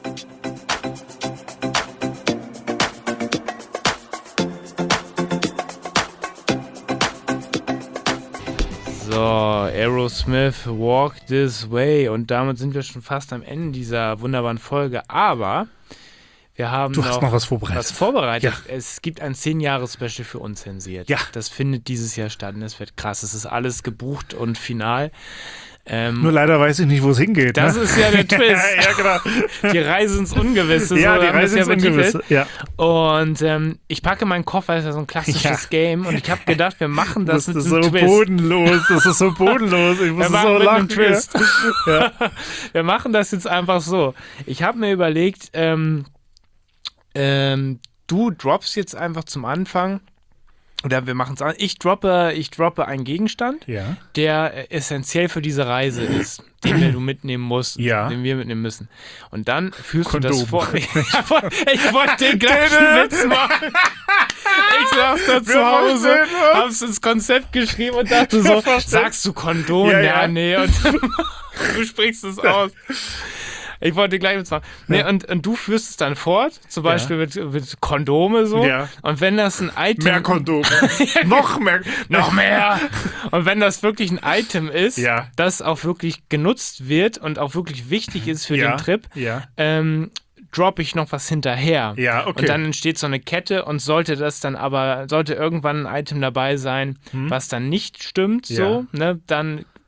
So, Aerosmith, Walk This Way. Und damit sind wir schon fast am Ende dieser wunderbaren Folge. Aber wir haben Du noch, hast noch was vorbereitet. was vorbereitet. Ja. Es gibt ein zehn-Jahres-Special für Unzensiert. Ja. Das findet dieses Jahr statt und es wird krass. Es ist alles gebucht und final. Ähm, Nur leider weiß ich nicht, wo es hingeht. das ne? ist ja der Twist. ja, genau. Die Reise ins Ungewisse. Ja, so die haben wir es Reise ins ja betitelt. Ungewisse. Ja. Und ähm, ich packe meinen Koffer, das ist ja so ein klassisches Ja. Game. Und ich habe gedacht, wir machen das, Das mit ist einem so Twist. bodenlos. Das ist so bodenlos. Ich muss Wir so machen mit lachen. einem Twist. Ja. Wir machen das jetzt einfach so. Ich habe mir überlegt, ähm, ähm, du droppst jetzt einfach zum Anfang, oder wir machen es an. Ich droppe, ich droppe einen Gegenstand, Ja. der äh, essentiell für diese Reise ist, den wir, du mitnehmen musst, Ja. den wir mitnehmen müssen. Und dann führst du Kondom. das vor. ich wollte den gleichen Witz machen. Ich saß da zu Hause, hab's ins Konzept geschrieben und dachte so, sagst du Kondom? Ja, Ja, ja. nee. Und du sprichst es aus. Ich wollte gleich was sagen. Nee, Ja. und, und du führst es dann fort, zum Beispiel mit, mit Kondome so. Ja. Und wenn das ein Item... Mehr Kondome. Noch mehr. Noch mehr! Und wenn das wirklich ein Item ist, Ja. das auch wirklich genutzt wird und auch wirklich wichtig ist für ja. den Trip, Ja. ähm, droppe ich noch was hinterher. Ja, okay. Und dann entsteht so eine Kette, und sollte das dann aber, sollte irgendwann ein Item dabei sein, was dann nicht stimmt, Hm. Ja. so, ne, dann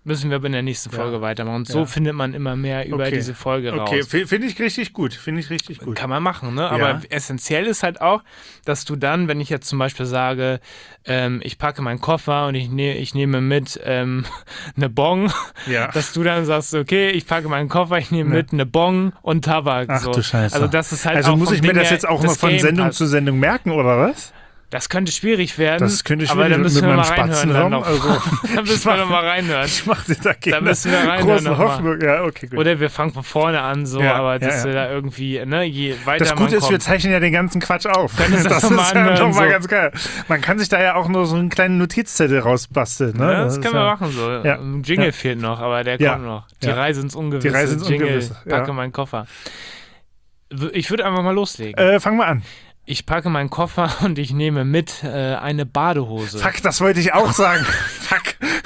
Müssen wir aber in der nächsten Folge Ja. weitermachen. Und so Ja. findet man immer mehr über Okay. diese Folge raus. Okay, f- finde ich richtig gut. Finde ich richtig gut. Kann man machen, ne? Aber Ja. essentiell ist halt auch, dass du dann, wenn ich jetzt zum Beispiel sage, ähm, ich packe meinen Koffer und ich, ne, ich nehme mit ähm, eine Bong, Ja. dass du dann sagst, okay, ich packe meinen Koffer, ich nehme Ja. mit eine Bong und Tabak. Ach so. du Scheiße. Also das ist halt Also auch muss vom ich mir Ding das her jetzt auch das noch von Game Sendung passt. zu Sendung merken, oder was? Das könnte schwierig werden. Das könnte aber schwierig da müssen mit wir mal meinem reinhören. Dann Spatzenhirn. noch. Also, da müssen wir noch mal reinhören. Ich mache dir da keine müssen wir reinhören großen noch mal. Hoffnung. Ja, okay, gut. Oder wir fangen von vorne an, so, Ja, aber ja, dass ja. wir da irgendwie, ne, je weiter Das man Gute ist, wir kommt. zeichnen ja den ganzen Quatsch auf. Können wir das das noch mal ist ja anhören, nochmal so. ganz geil. Man kann sich da ja auch nur so einen kleinen Notizzettel rausbasteln. Ne? Ja, das ist können wir ja, machen so. Ja. Ein Jingle Ja. fehlt noch, aber der Ja. kommt noch. Die Ja. Reise ins Ungewisse. Die Reise ins Jingle, Ungewisse, ja. packe meinen Koffer. W- Ich würde einfach mal loslegen. Äh, fangen wir an. Ich packe meinen Koffer und ich nehme mit äh, eine Badehose. Fuck, das wollte ich auch sagen. Fuck.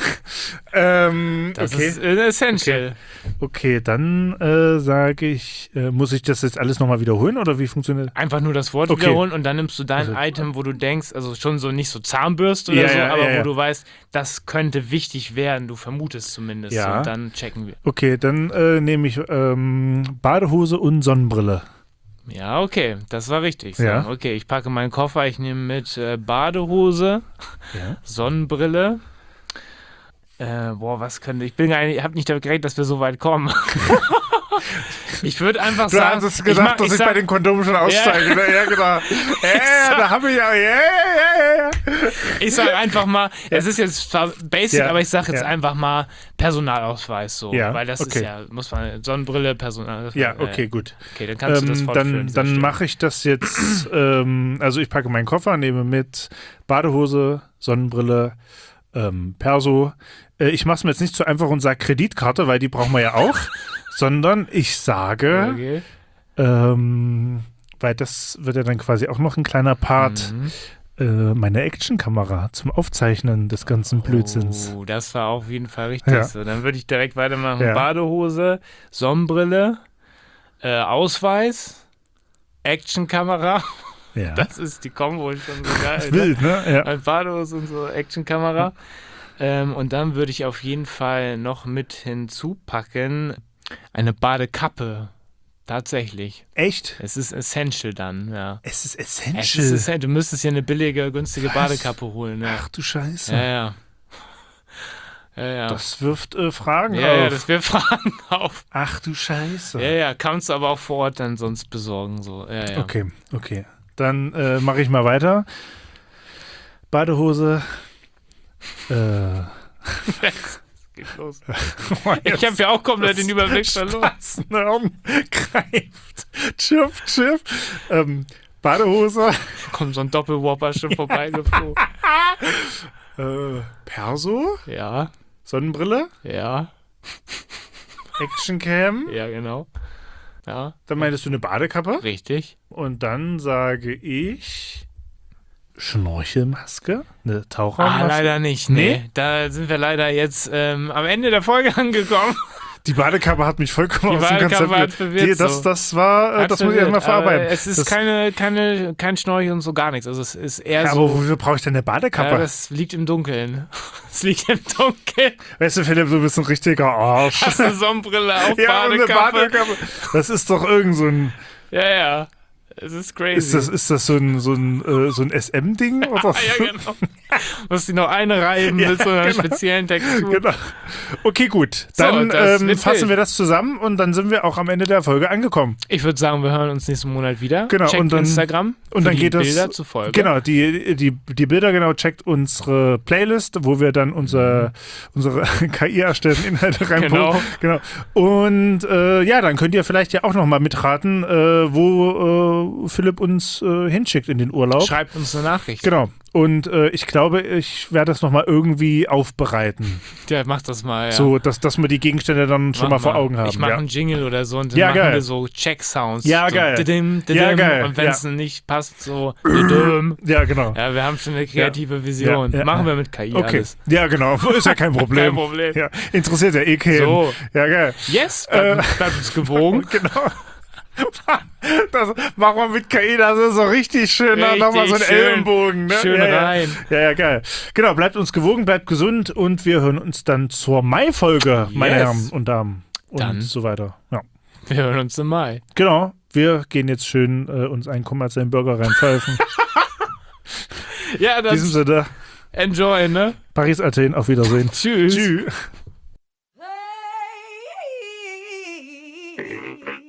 ähm, Das okay. ist äh, essential. Okay, dann äh, sage ich, äh, muss ich das jetzt alles nochmal wiederholen oder wie funktioniert das? Einfach nur das Wort Okay. wiederholen und dann nimmst du dein Also- Item, wo du denkst, also schon so nicht so Zahnbürste oder Ja, so, ja, aber ja, wo ja. du weißt, das könnte wichtig werden, du vermutest zumindest. Ja. Und dann checken wir. Okay, dann äh, nehme ich ähm, Badehose und Sonnenbrille. Ja, okay, das war richtig. So. Ja. Okay, ich packe meinen Koffer, ich nehme mit äh, Badehose, Ja. Sonnenbrille. Äh, boah, was könnte ich? bin eigentlich, ich habe nicht damit gerechnet, dass wir so weit kommen. ich würde einfach Du sagen, hast es gedacht, mach- dass ich, sag- bei den Kondomen schon aussteige. ne? Ja, genau. Ja, da habe ich ja. Ja, ja, ja. Ich sage einfach mal, es ist jetzt zwar basic, Ja, aber ich sage jetzt ja. einfach mal Personalausweis so, Ja, weil das okay. ist ja, muss man Sonnenbrille, Personal. Ja, äh, okay, gut. Okay, dann kannst du das Ähm, fortführen. dann sehr dann schön. mache ich das jetzt. Ähm, also, ich packe meinen Koffer, nehme mit Badehose, Sonnenbrille, ähm, Perso. Äh, ich mache es mir jetzt nicht so einfach und sage Kreditkarte, weil die brauchen wir ja auch, sondern ich sage, Okay. ähm, weil das wird ja dann quasi auch noch ein kleiner Part, Mhm. äh, meine Actionkamera zum Aufzeichnen des ganzen Blödsinns. Oh, das war auf jeden Fall richtig Ja. so. Dann würde ich direkt weitermachen. Ja. Badehose, Sonnenbrille, äh, Ausweis, Actionkamera. Ja. Das ist die Kombo schon so geil. ne? Wild, ne? Ja. Mit Badehose und so Actionkamera. Ähm, und dann würde ich auf jeden Fall noch mit hinzupacken eine Badekappe. Tatsächlich. Echt? Es ist essential dann, ja. Es ist Es essential. ist essential. Du müsstest ja eine billige, günstige Was? Badekappe holen. Ja, Ach du Scheiße. ja. ja. Ja, ja. Das wirft äh, Fragen ja, ja, auf. das wir Fragen auf. Ach du Scheiße. Ja, ja, kannst du aber auch vor Ort dann sonst besorgen. So. Ja, ja. Okay, okay. Dann äh, mache ich mal weiter. Badehose. Äh. Geht los. Ich habe ja auch komplett den Überblick verloren. Spatzenhirn greift. Chip, chip. Ähm, Badehose. Kommt so ein Doppelwhopper schon vorbeigeflogen. Äh, Perso. Ja, Sonnenbrille. ja, Actioncam. ja, genau. Ja, Dann meintest du eine Badekappe. richtig. Und dann sage ich Schnorchelmaske. Eine Ah, Tauchermaske. leider nicht. Nee, da sind wir leider jetzt ähm, am Ende der Folge angekommen. Die Badekappe hat mich vollkommen Die aus dem Badekappe Konzept. hat verwirrt Die, das, so. das war, äh, das muss ich erstmal Aber verarbeiten. Es ist das, keine, keine, kein Schnorchel und so gar nichts. Also es ist eher ja, so. aber wofür brauche ich denn eine Badekappe? Ja, das liegt im Dunkeln. Es liegt im Dunkeln. Weißt du, Philipp, du bist ein richtiger Arsch. Hast eine Sonnenbrille auf, Ja, und eine Badekappe. Badekappe. Das ist doch irgend so ein. Ja, ja. Es ist crazy. Ist das, ist das so ein, so ein, äh, so ein S M-Ding? Oder? Ah, ja, genau. Musst die noch einreiben Ja, mit so einer genau. speziellen Textur. Genau. Okay, gut. So, Dann das ähm, wird fassen wild. wir das zusammen und dann sind wir auch am Ende der Folge angekommen. Ich würde sagen, wir hören uns nächsten Monat wieder. Genau, Checkt und dann- Instagram und für dann die geht das- Bilder zur Folge. Genau, die, die, die Bilder, genau, checkt unsere Playlist, wo wir dann unser, unsere K I erstellten Inhalte reinpumpen. Genau. genau. Und äh, ja, dann könnt ihr vielleicht ja auch nochmal mitraten, äh, wo äh, Philipp uns äh, hinschickt in den Urlaub. Schreibt uns eine Nachricht. Genau. Und äh, ich glaube, ich werde das nochmal irgendwie aufbereiten. Ja, mach das mal. Ja. So, dass, dass wir die Gegenstände dann schon Mach mal vor Augen haben. Ich mache ja. einen Jingle oder so und dann Ja, machen geil. wir so Check-Sounds. Ja, so geil. didim, didim, Ja, geil. Und wenn es Ja. nicht passt, so didim. ja, genau. Ja, wir haben schon eine kreative Ja. Vision. Ja, ja, Machen ja. wir mit K I Okay. alles. Ja, genau. Ist ja kein Problem. Kein Problem. Ja. Interessiert ja eh keinen. So. Ja, geil. Yes, bleibt, Äh. bleibt uns gewogen. Genau. Das machen wir mit K I, das ist so richtig schön. Richtig Nochmal so ein schön. Ellenbogen. Ne? Schön ja, ja. rein. Ja, ja, geil. Genau, bleibt uns gewogen, bleibt gesund und wir hören uns dann zur Mai-Folge, meine Yes. Herren und Damen. Und Dann. so weiter. Ja. Wir hören uns im Mai. Genau, wir gehen jetzt schön äh, uns einen kommerziellen Burger reinpfeifen. Ja, In dann diesem Sinne, enjoy, ne? Paris, Athen, auf Wiedersehen. Tschüss. Tschüss. Hey.